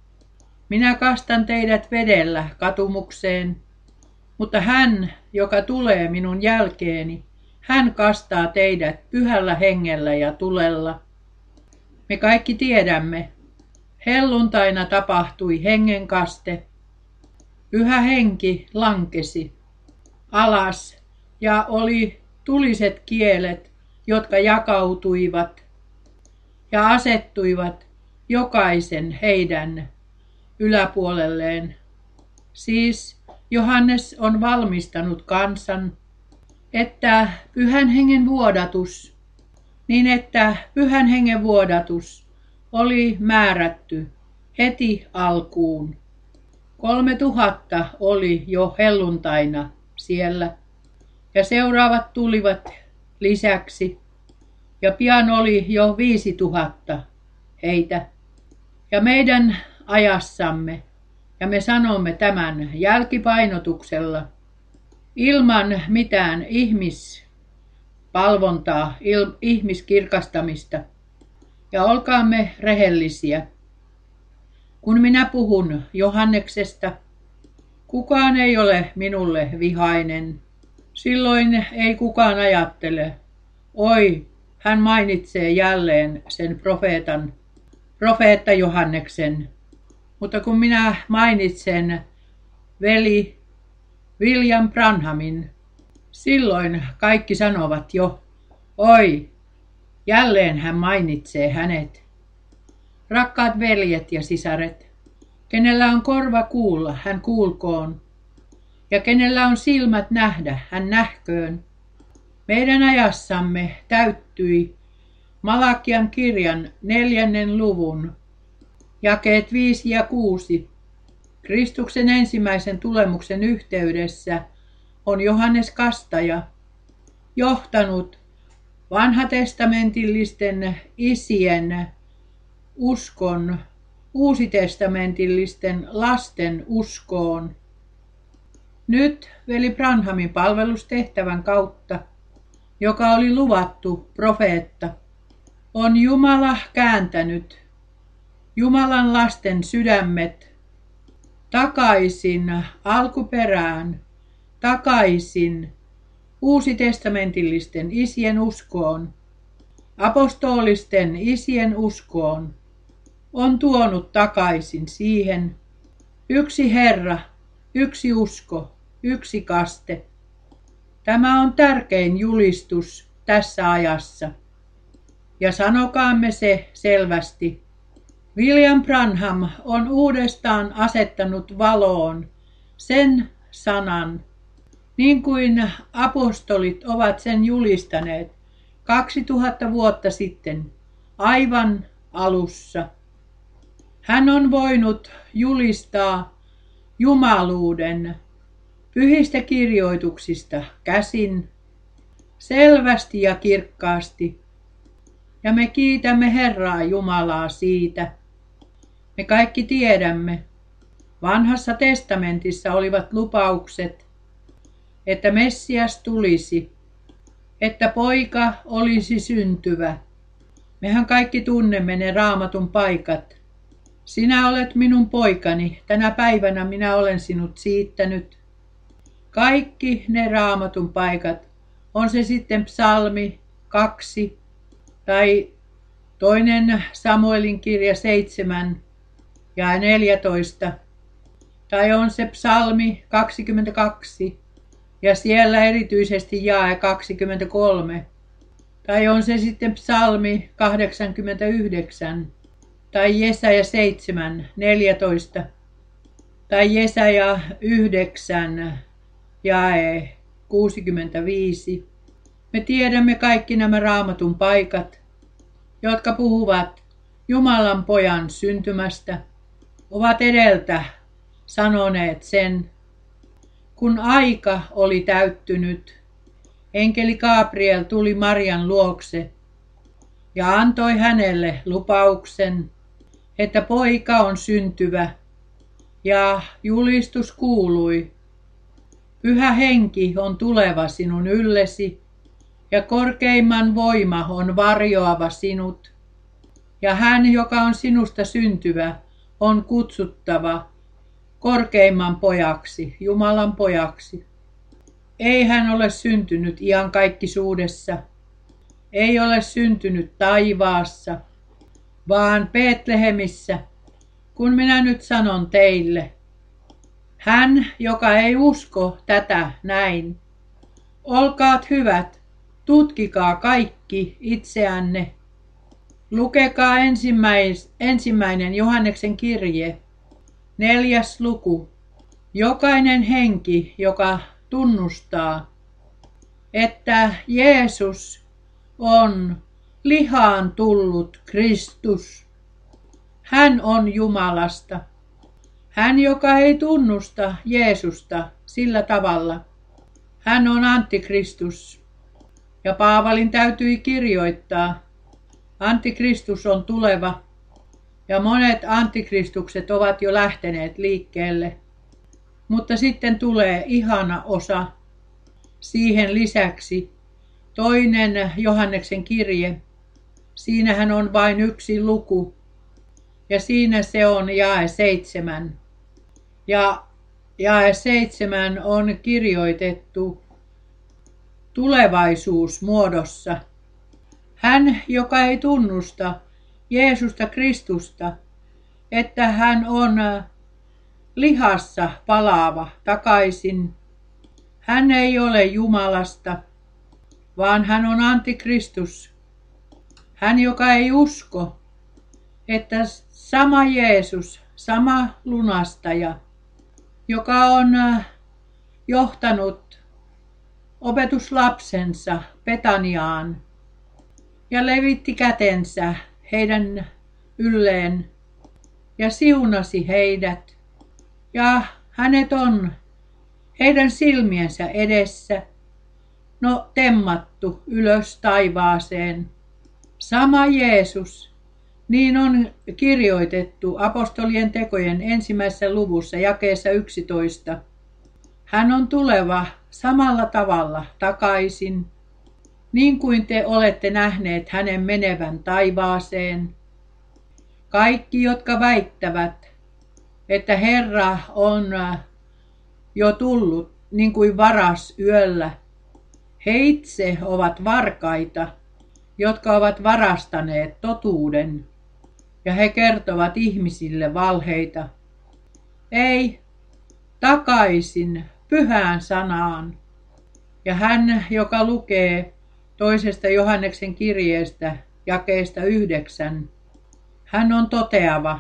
Minä kastan teidät vedellä katumukseen, mutta hän, joka tulee minun jälkeeni, hän kastaa teidät pyhällä hengellä ja tulella. Me kaikki tiedämme, helluntaina tapahtui hengenkaste. Pyhä henki lankesi alas ja oli tuliset kielet, jotka jakautuivat ja asettuivat jokaisen heidän yläpuolelleen. Siis Johannes on valmistanut kansan, että pyhän hengen vuodatus, niin että pyhän hengen vuodatus oli määrätty heti alkuun. Kolme tuhatta oli jo helluntaina siellä, ja seuraavat tulivat lisäksi, ja pian oli jo viisi tuhatta heitä. Ja meidän ajassamme, ja me sanomme tämän jälkipainotuksella, ilman mitään ihmispalvontaa, il- ihmiskirkastamista. Ja olkaamme rehellisiä. Kun minä puhun Johanneksesta, kukaan ei ole minulle vihainen. Silloin ei kukaan ajattele, oi, hän mainitsee jälleen sen profeetan, profeetta Johanneksen. Mutta kun minä mainitsen veli William Branhamin, silloin kaikki sanovat jo, oi, jälleen hän mainitsee hänet. Rakkaat veljet ja sisaret, kenellä on korva kuulla, hän kuulkoon. Ja kenellä on silmät nähdä, hän nähköön. Meidän ajassamme täyttyi Malakian kirjan neljännen luvun, jakeet viisi ja kuusi. Kristuksen ensimmäisen tulemuksen yhteydessä on Johannes Kastaja johtanut vanhatestamentillisten isien uskon uusitestamentillisten lasten uskoon. Nyt veli Branhamin palvelustehtävän kautta, joka oli luvattu profeetta, on Jumala kääntänyt Jumalan lasten sydämet takaisin alkuperään, takaisin uusitestamentillisten isien uskoon, apostolisten isien uskoon, on tuonut takaisin siihen yksi Herra, yksi usko, yksi kaste. Tämä on tärkein julistus tässä ajassa. Ja sanokaamme se selvästi. William Branham on uudestaan asettanut valoon sen sanan, niin kuin apostolit ovat sen julistaneet kaksituhatta vuotta sitten, aivan alussa. Hän on voinut julistaa jumaluuden pyhistä kirjoituksista käsin, selvästi ja kirkkaasti. Ja me kiitämme Herraa Jumalaa siitä. Me kaikki tiedämme, vanhassa testamentissa olivat lupaukset, että Messias tulisi, että poika olisi syntyvä. Mehän kaikki tunnemme ne Raamatun paikat. Sinä olet minun poikani, tänä päivänä minä olen sinut siittänyt. Kaikki ne Raamatun paikat, on se sitten psalmi kaksi tai toinen Samuelin kirja seitsemän ja neljätoista, tai on se psalmi kaksikymmentäkaksi ja siellä erityisesti jae kaksikymmentäkolme, tai on se sitten psalmi kahdeksankymmentäyhdeksän, tai Jesaja seitsemän, neljätoista, tai Jesaja yhdeksän, jae kuusikymmentäviisi. Me tiedämme kaikki nämä Raamatun paikat, jotka puhuvat Jumalan pojan syntymästä, ovat edeltä sanoneet sen. Kun aika oli täyttynyt, enkeli Gabriel tuli Marian luokse ja antoi hänelle lupauksen, että poika on syntyvä, ja julistus kuului: Pyhä henki on tuleva sinun yllesi, ja korkeimman voima on varjoava sinut, ja hän, joka on sinusta syntyvä, on kutsuttava korkeimman pojaksi, Jumalan pojaksi. Ei hän ole syntynyt iankaikkisuudessa, ei ole syntynyt taivaassa, vaan Betlehemissä, kun minä nyt sanon teille. Hän, joka ei usko tätä näin, olkaat hyvät, tutkikaa kaikki itseänne. Lukekaa ensimmäis, ensimmäinen Johanneksen kirje, neljäs luku. Jokainen henki, joka tunnustaa, että Jeesus on lihaan tullut Kristus. Hän on Jumalasta. Hän, joka ei tunnusta Jeesusta sillä tavalla, hän on antikristus. Ja Paavalin täytyi kirjoittaa, antikristus on tuleva, ja monet antikristukset ovat jo lähteneet liikkeelle. Mutta sitten tulee ihana osa, siihen lisäksi toinen Johanneksen kirje. Siinähän on vain yksi luku ja siinä se on jae seitsemän. Ja jae seitsemän on kirjoitettu tulevaisuusmuodossa. Hän, joka ei tunnusta Jeesusta Kristusta, että hän on lihassa palaava takaisin. Hän ei ole Jumalasta, vaan hän on antikristus. Hän, joka ei usko, että sama Jeesus, sama lunastaja, joka on johtanut opetuslapsensa Betaniaan ja levitti kätensä heidän ylleen ja siunasi heidät. Ja hänet on heidän silmiensä edessä no temmattu ylös taivaaseen. Sama Jeesus, niin on kirjoitettu apostolien tekojen ensimmäisessä luvussa jakeessa yksitoista. Hän on tuleva samalla tavalla takaisin, niin kuin te olette nähneet hänen menevän taivaaseen. Kaikki, jotka väittävät, että Herra on jo tullut niin kuin varas yöllä, he itse ovat varkaita, jotka ovat varastaneet totuuden, ja he kertovat ihmisille valheita. Ei, takaisin pyhään sanaan. Ja hän, joka lukee toisesta Johanneksen kirjeestä jakeesta yhdeksän, hän on toteava,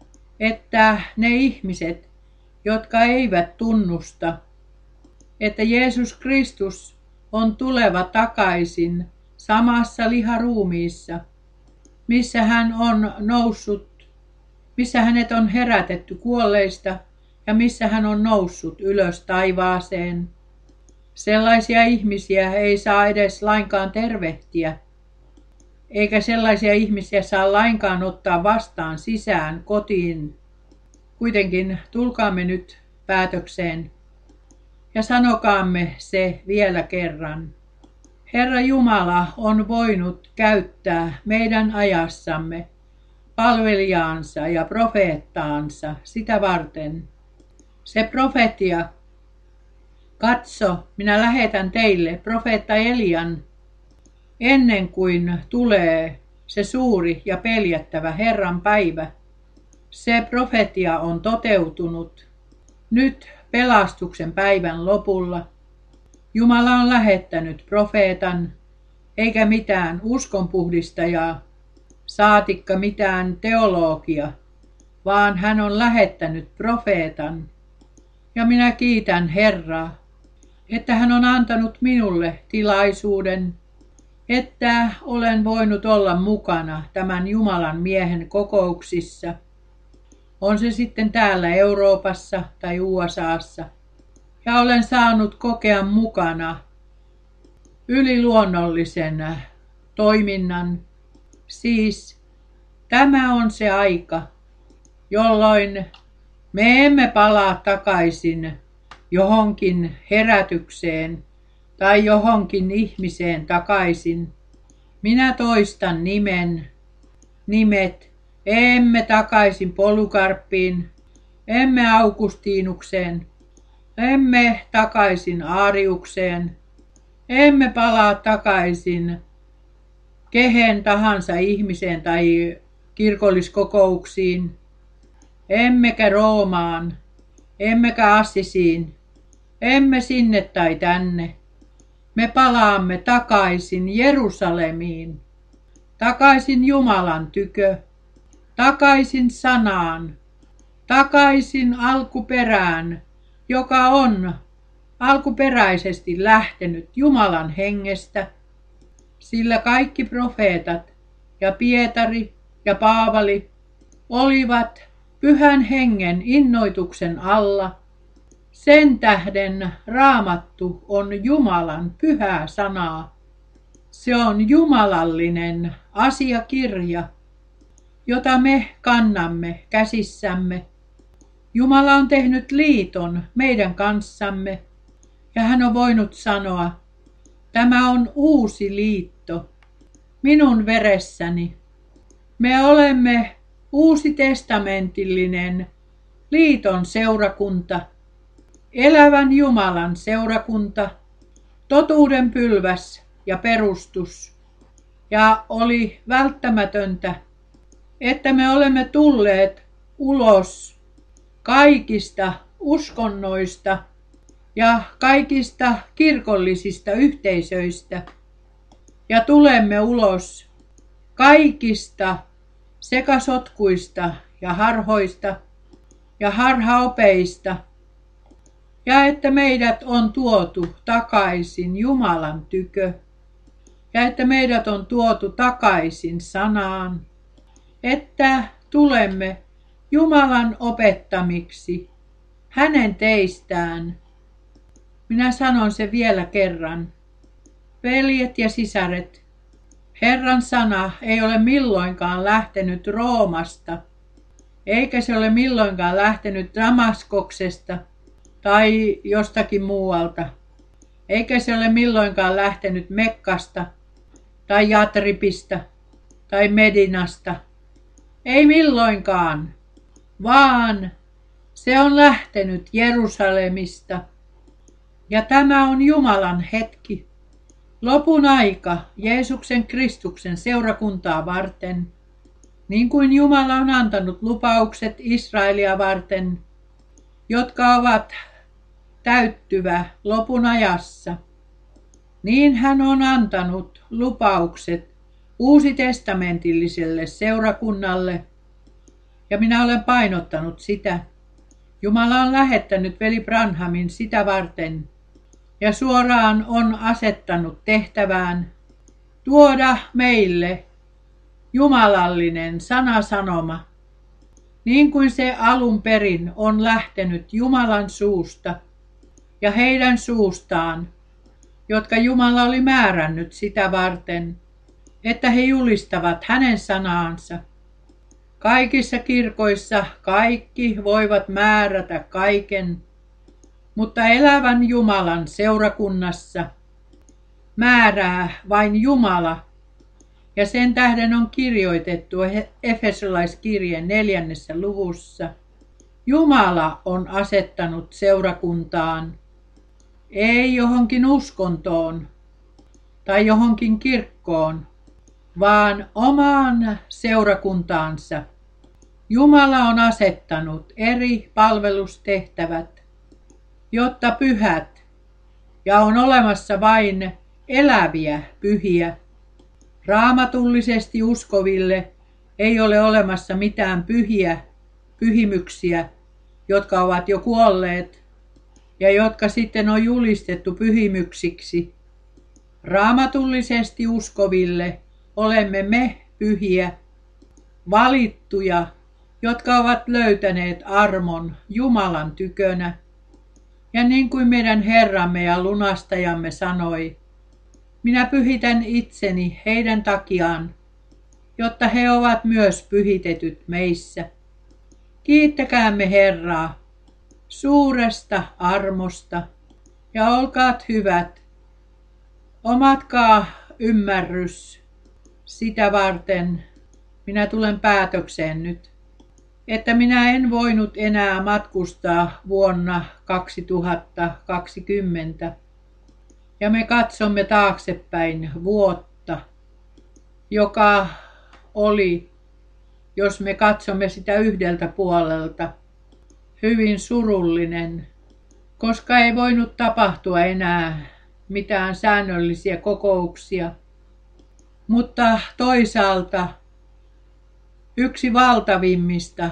että ne ihmiset, jotka eivät tunnusta, että Jeesus Kristus on tuleva takaisin samassa liharuumiissa, missä hän on noussut, missä hänet on herätetty kuolleista ja missä hän on noussut ylös taivaaseen. Sellaisia ihmisiä ei saa edes lainkaan tervehtiä, eikä sellaisia ihmisiä saa lainkaan ottaa vastaan sisään kotiin. Kuitenkin tulkaamme nyt päätökseen ja sanokaamme se vielä kerran. Herra Jumala on voinut käyttää meidän ajassamme palvelijaansa ja profeettaansa sitä varten. Se profetia, katso, minä lähetän teille profeetta Elian, ennen kuin tulee se suuri ja peljättävä Herran päivä. Se profetia on toteutunut nyt pelastuksen päivän lopulla. Jumala on lähettänyt profeetan, eikä mitään uskonpuhdistajaa, saatikka mitään teologia, vaan hän on lähettänyt profeetan. Ja minä kiitän Herraa, että hän on antanut minulle tilaisuuden, että olen voinut olla mukana tämän Jumalan miehen kokouksissa. On se sitten täällä Euroopassa tai U S A:ssa. Ja olen saanut kokea mukana yliluonnollisen toiminnan. Siis tämä on se aika, jolloin me emme palaa takaisin johonkin herätykseen tai johonkin ihmiseen takaisin. Minä toistan nimen, nimet, emme takaisin Polykarppiin, emme Augustinukseen, emme takaisin Aariukseen, emme palaa takaisin kehen tahansa ihmiseen tai kirkolliskokouksiin, emmekä Roomaan, emmekä Assisiin, emme sinne tai tänne. Me palaamme takaisin Jerusalemiin, takaisin Jumalan tykö, takaisin sanaan, takaisin alkuperään, joka on alkuperäisesti lähtenyt Jumalan hengestä, sillä kaikki profeetat ja Pietari ja Paavali olivat pyhän hengen innoituksen alla. Sen tähden Raamattu on Jumalan pyhää sanaa. Se on jumalallinen asiakirja, jota me kannamme käsissämme. Jumala on tehnyt liiton meidän kanssamme Ja hän on voinut sanoa, tämä on uusi liitto minun veressäni. Me olemme uusi testamentillinen liiton seurakunta, elävän Jumalan seurakunta, totuuden pylväs ja perustus. Ja oli välttämätöntä, että me olemme tulleet ulos kaikista uskonnoista ja kaikista kirkollisista yhteisöistä ja tulemme ulos kaikista sekasotkuista ja harhoista ja harhaopeista ja että meidät on tuotu takaisin Jumalan tykö ja että meidät on tuotu takaisin sanaan, että tulemme Jumalan opettamiksi hänen teistään. Minä sanon se vielä kerran. Veljet ja sisaret, Herran sana ei ole milloinkaan lähtenyt Roomasta, eikä se ole milloinkaan lähtenyt Damaskoksesta tai jostakin muualta, eikä se ole milloinkaan lähtenyt Mekkasta tai Jatripista tai Medinasta. Ei milloinkaan, vaan se on lähtenyt Jerusalemista. Ja tämä on Jumalan hetki, lopun aika Jeesuksen Kristuksen seurakuntaa varten, niin kuin Jumala on antanut lupaukset Israelia varten, jotka ovat täyttyvä lopun ajassa. Niin hän on antanut lupaukset uusitestamentilliselle seurakunnalle, ja minä olen painottanut sitä. Jumala on lähettänyt veli Branhamin sitä varten, ja suoraan on asettanut tehtävään tuoda meille jumalallinen sanasanoma, niin kuin se alun perin on lähtenyt Jumalan suusta ja heidän suustaan, jotka Jumala oli määrännyt sitä varten, että he julistavat hänen sanaansa. Kaikissa kirkoissa kaikki voivat määrätä kaiken, mutta elävän Jumalan seurakunnassa määrää vain Jumala, ja sen tähden on kirjoitettu Efesolaiskirjeen neljännessä luvussa. Jumala on asettanut seurakuntaan, ei johonkin uskontoon tai johonkin kirkkoon, vaan omaan seurakuntaansa. Jumala on asettanut eri palvelustehtävät, jotta pyhät, ja on olemassa vain eläviä pyhiä. Raamatullisesti uskoville ei ole olemassa mitään pyhiä pyhimyksiä, jotka ovat jo kuolleet ja jotka sitten on julistettu pyhimyksiksi. Raamatullisesti uskoville olemme me pyhiä, valittuja, jotka ovat löytäneet armon Jumalan tykönä. Ja niin kuin meidän Herramme ja lunastajamme sanoi, minä pyhitän itseni heidän takiaan, jotta he ovat myös pyhitetyt meissä. Kiittäkäämme Herraa suuresta armosta ja olkaat hyvät. Omatkaa ymmärrys sitä varten. Minä tulen päätökseen nyt, että minä en voinut enää matkustaa vuonna kaksituhattakaksikymmentä. Ja me katsomme taaksepäin vuotta, joka oli, jos me katsomme sitä yhdeltä puolelta, hyvin surullinen, koska ei voinut tapahtua enää mitään säännöllisiä kokouksia. Mutta toisaalta yksi valtavimmista,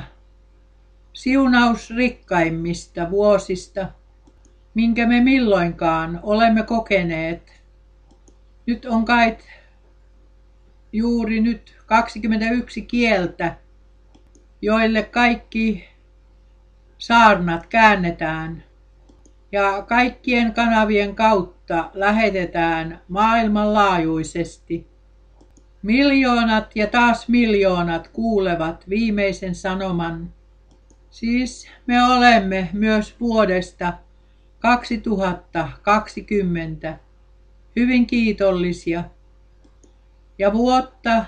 siunausrikkaimmista vuosista, minkä me milloinkaan olemme kokeneet. Nyt on kai juuri nyt kaksikymmentäyksi kieltä, joille kaikki saarnat käännetään ja kaikkien kanavien kautta lähetetään maailmanlaajuisesti. Miljoonat ja taas miljoonat kuulevat viimeisen sanoman. Siis me olemme myös vuodesta kaksituhattakaksikymmentä hyvin kiitollisia. Ja vuotta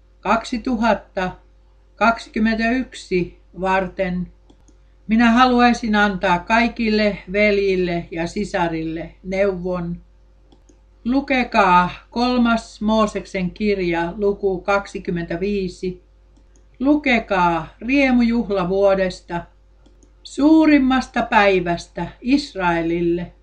kaksituhattakaksikymmentäyksi varten minä haluaisin antaa kaikille veljille ja sisarille neuvon. Lukekaa kolmas Mooseksen kirja luku kaksikymmentäviisi. Lukekaa riemujuhlavuodesta, suurimmasta päivästä Israelille.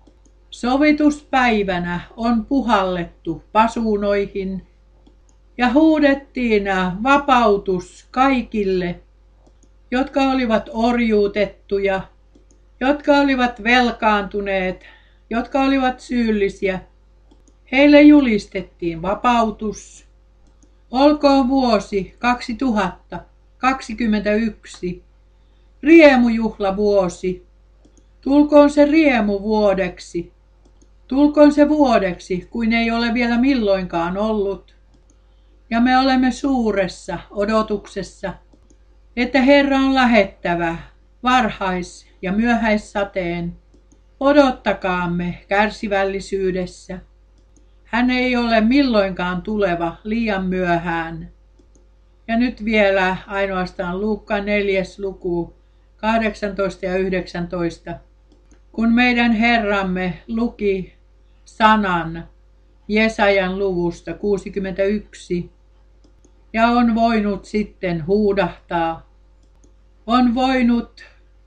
Sovituspäivänä on puhallettu pasuunoihin ja huudettiin vapautus kaikille, jotka olivat orjuutettuja, jotka olivat velkaantuneet, jotka olivat syyllisiä. Heille julistettiin vapautus. Olkoon vuosi kaksituhattakaksikymmentäyksi riemujuhlavuosi. Tulkoon se riemuvuodeksi. Tulkoon se vuodeksi, kuin ei ole vielä milloinkaan ollut. Ja me olemme suuressa odotuksessa, että Herra on lähettävä varhais- ja myöhäissateen. Odottakaamme kärsivällisyydessä. Hän ei ole milloinkaan tuleva liian myöhään. Ja nyt vielä ainoastaan Luukkaan neljäs luku, kahdeksantoista ja yhdeksäntoista. Kun meidän Herramme luki sanan Jesajan luvusta kuusikymmentäyksi ja on voinut sitten huudahtaa, on voinut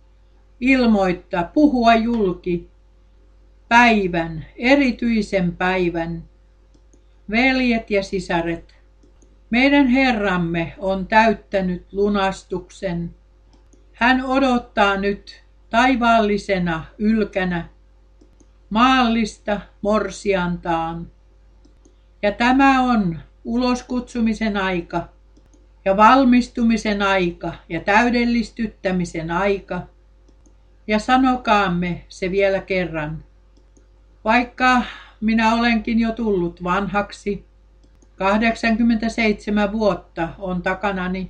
ilmoittaa, puhua julki päivän, erityisen päivän. Veljet ja sisaret, meidän Herramme on täyttänyt lunastuksen. Hän odottaa nyt taivaallisena ylkänä maallista morsiantaan. Ja tämä on uloskutsumisen aika ja valmistumisen aika ja täydellistyttämisen aika. Ja sanokaamme se vielä kerran. Vaikka minä olenkin jo tullut vanhaksi, kahdeksankymmentäseitsemän vuotta on takanani,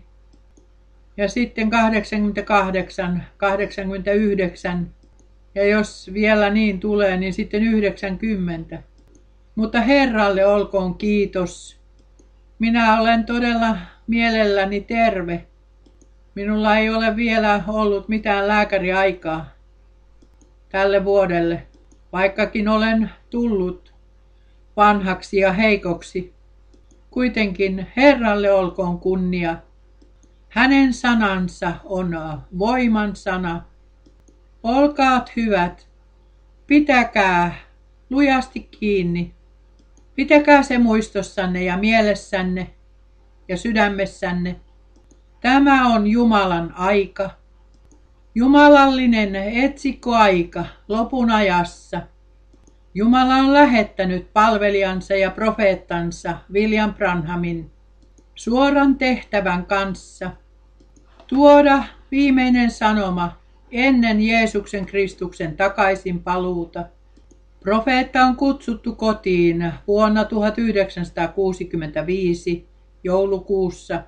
ja sitten kahdeksankymmentäkahdeksan, kahdeksankymmentäyhdeksän, ja jos vielä niin tulee, niin sitten yhdeksänkymmentä. Mutta Herralle olkoon kiitos. Minä olen todella mielelläni terve. Minulla ei ole vielä ollut mitään lääkäriaikaa tälle vuodelle, vaikkakin olen tullut vanhaksi ja heikoksi. Kuitenkin Herralle olkoon kunnia. Hänen sanansa on voiman sana. Olkaat hyvät, pitäkää lujasti kiinni. Pitäkää se muistossanne ja mielessänne ja sydämessänne. Tämä on Jumalan aika. Jumalallinen etsikkoaika lopun ajassa. Jumala on lähettänyt palvelijansa ja profeettansa William Branhamin suoran tehtävän kanssa tuoda viimeinen sanoma ennen Jeesuksen Kristuksen takaisin paluuta. Profeetta on kutsuttu kotiin vuonna tuhatyhdeksänsataakuusikymmentäviisi joulukuussa.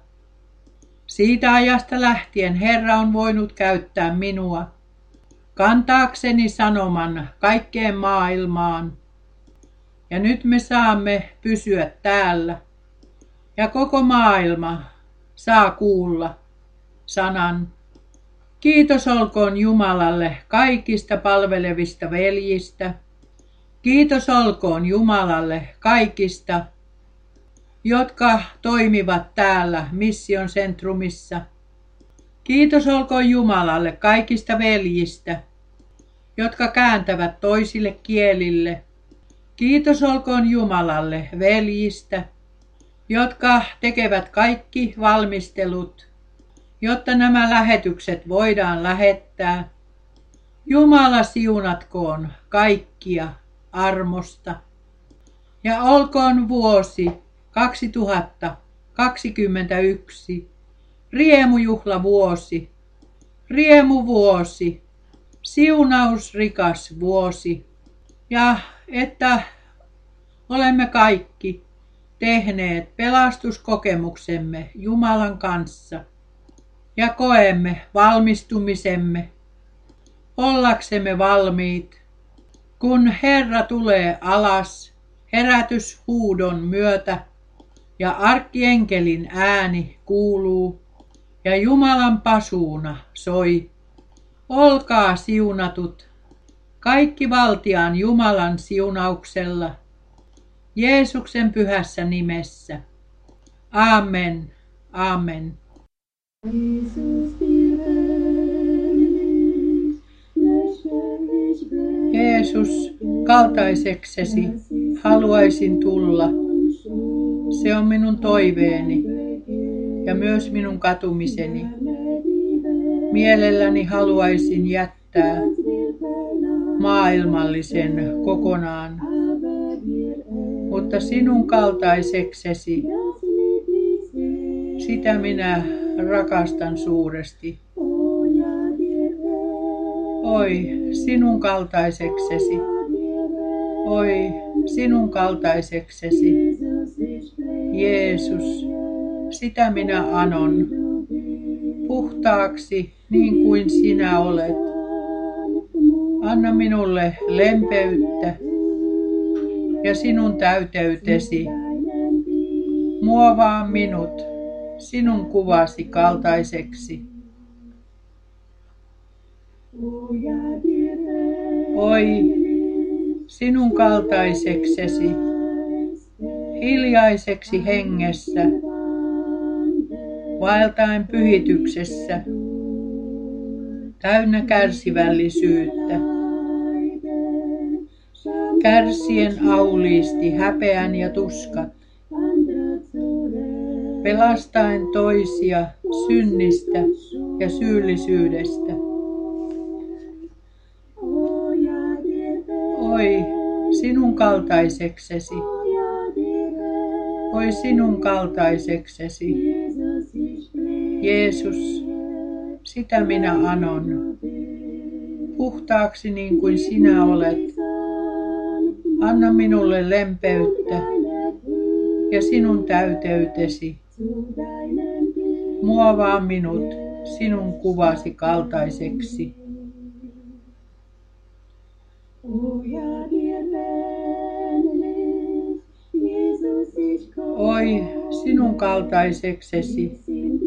Siitä ajasta lähtien Herra on voinut käyttää minua kantaakseni sanoman kaikkeen maailmaan. Ja nyt me saamme pysyä täällä. Ja koko maailma saa kuulla sanan. Kiitos olkoon Jumalalle kaikista palvelevista veljistä. Kiitos olkoon Jumalalle kaikista, jotka toimivat täällä Mission Centrumissa. Kiitos olkoon Jumalalle kaikista veljistä, jotka kääntävät toisille kielille. Kiitos olkoon Jumalalle veljistä, jotka tekevät kaikki valmistelut, jotta nämä lähetykset voidaan lähettää. Jumala siunatkoon kaikkia armosta. Ja olkoon vuosi kaksituhattakaksikymmentäyksi riemujuhlavuosi, riemuvuosi, siunausrikas vuosi. Ja että olemme kaikki tehneet pelastuskokemuksemme Jumalan kanssa ja koemme valmistumisemme, ollaksemme valmiit Kun Herra tulee alas herätyshuudon myötä ja arkkienkelin ääni kuuluu ja Jumalan pasuuna soi, olkaa siunatut kaikki valtiaan Jumalan siunauksella, Jeesuksen pyhässä nimessä. Amen. Amen. Jeesus, kaltaiseksesi haluaisin tulla. Se on minun toiveeni ja myös minun katumiseni. Mielelläni haluaisin jättää maailmallisen kokonaan, mutta sinun kaltaiseksesi, sitä minä rakastan suuresti. Oi, sinun kaltaiseksesi, oi, sinun kaltaiseksesi, Jeesus, sitä minä anon, puhtaaksi niin kuin sinä olet. Anna minulle lempeyttä ja sinun täyteytesi. Muovaa minut sinun kuvasi kaltaiseksi. Oi, sinun kaltaiseksesi, hiljaiseksi hengessä, vaeltaen pyhityksessä, täynnä kärsivällisyyttä, kärsien auliisti häpeän ja tuskat, pelastaen toisia synnistä ja syyllisyydestä. Oi, sinun kaltaiseksesi, oi sinun kaltaiseksesi, Jeesus, sitä minä anon, puhtaaksi niin kuin sinä olet. Anna minulle lempeyttä ja sinun täyteytesi. Muovaa minut sinun kuvasi kaltaiseksi. Oi, sinun kaltaiseksesi,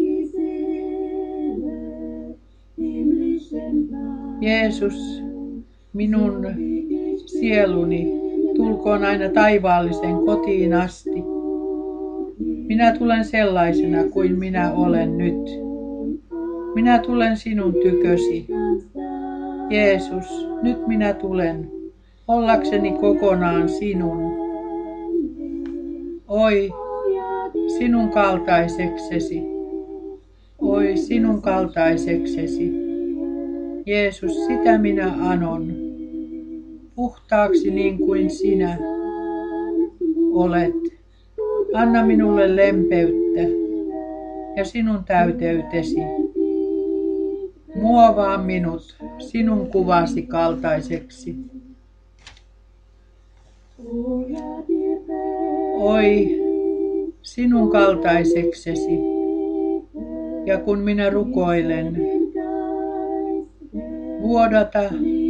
Jeesus, minun sieluni tulkoon aina taivaallisen kotiin asti. Minä tulen sellaisena kuin minä olen nyt. Minä tulen sinun tykösi. Jeesus, nyt minä tulen, ollakseni kokonaan sinun. Oi, sinun kaltaiseksesi, oi sinun kaltaiseksesi, Jeesus, sitä minä anon, puhtaaksi niin kuin sinä olet. Anna minulle lempeyttä ja sinun täyteytesi. Muovaa minut sinun kuvasi kaltaiseksi. Oi, sinun kaltaiseksesi, ja kun minä rukoilen, vuodata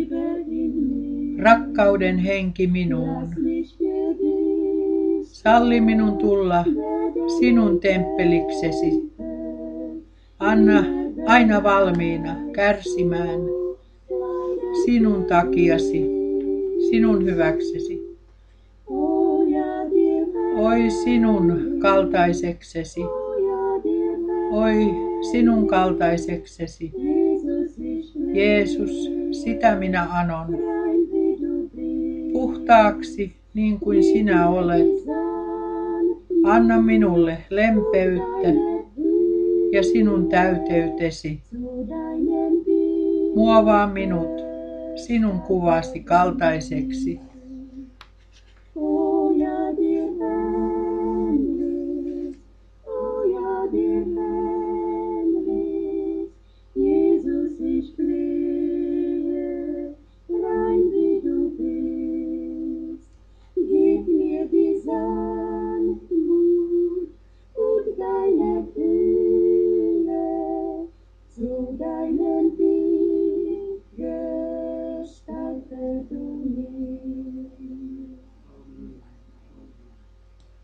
rakkauden henki minuun. Salli minun tulla sinun temppeliksesi. Anna aina valmiina kärsimään sinun takiasi, sinun hyväksesi. Oi sinun kaltaiseksesi, oi sinun kaltaiseksesi, Jeesus, sitä minä anon, puhtaaksi niin kuin sinä olet. Anna minulle lempeyttä ja sinun täyteytesi. Muovaa minut sinun kuvasi kaltaiseksi.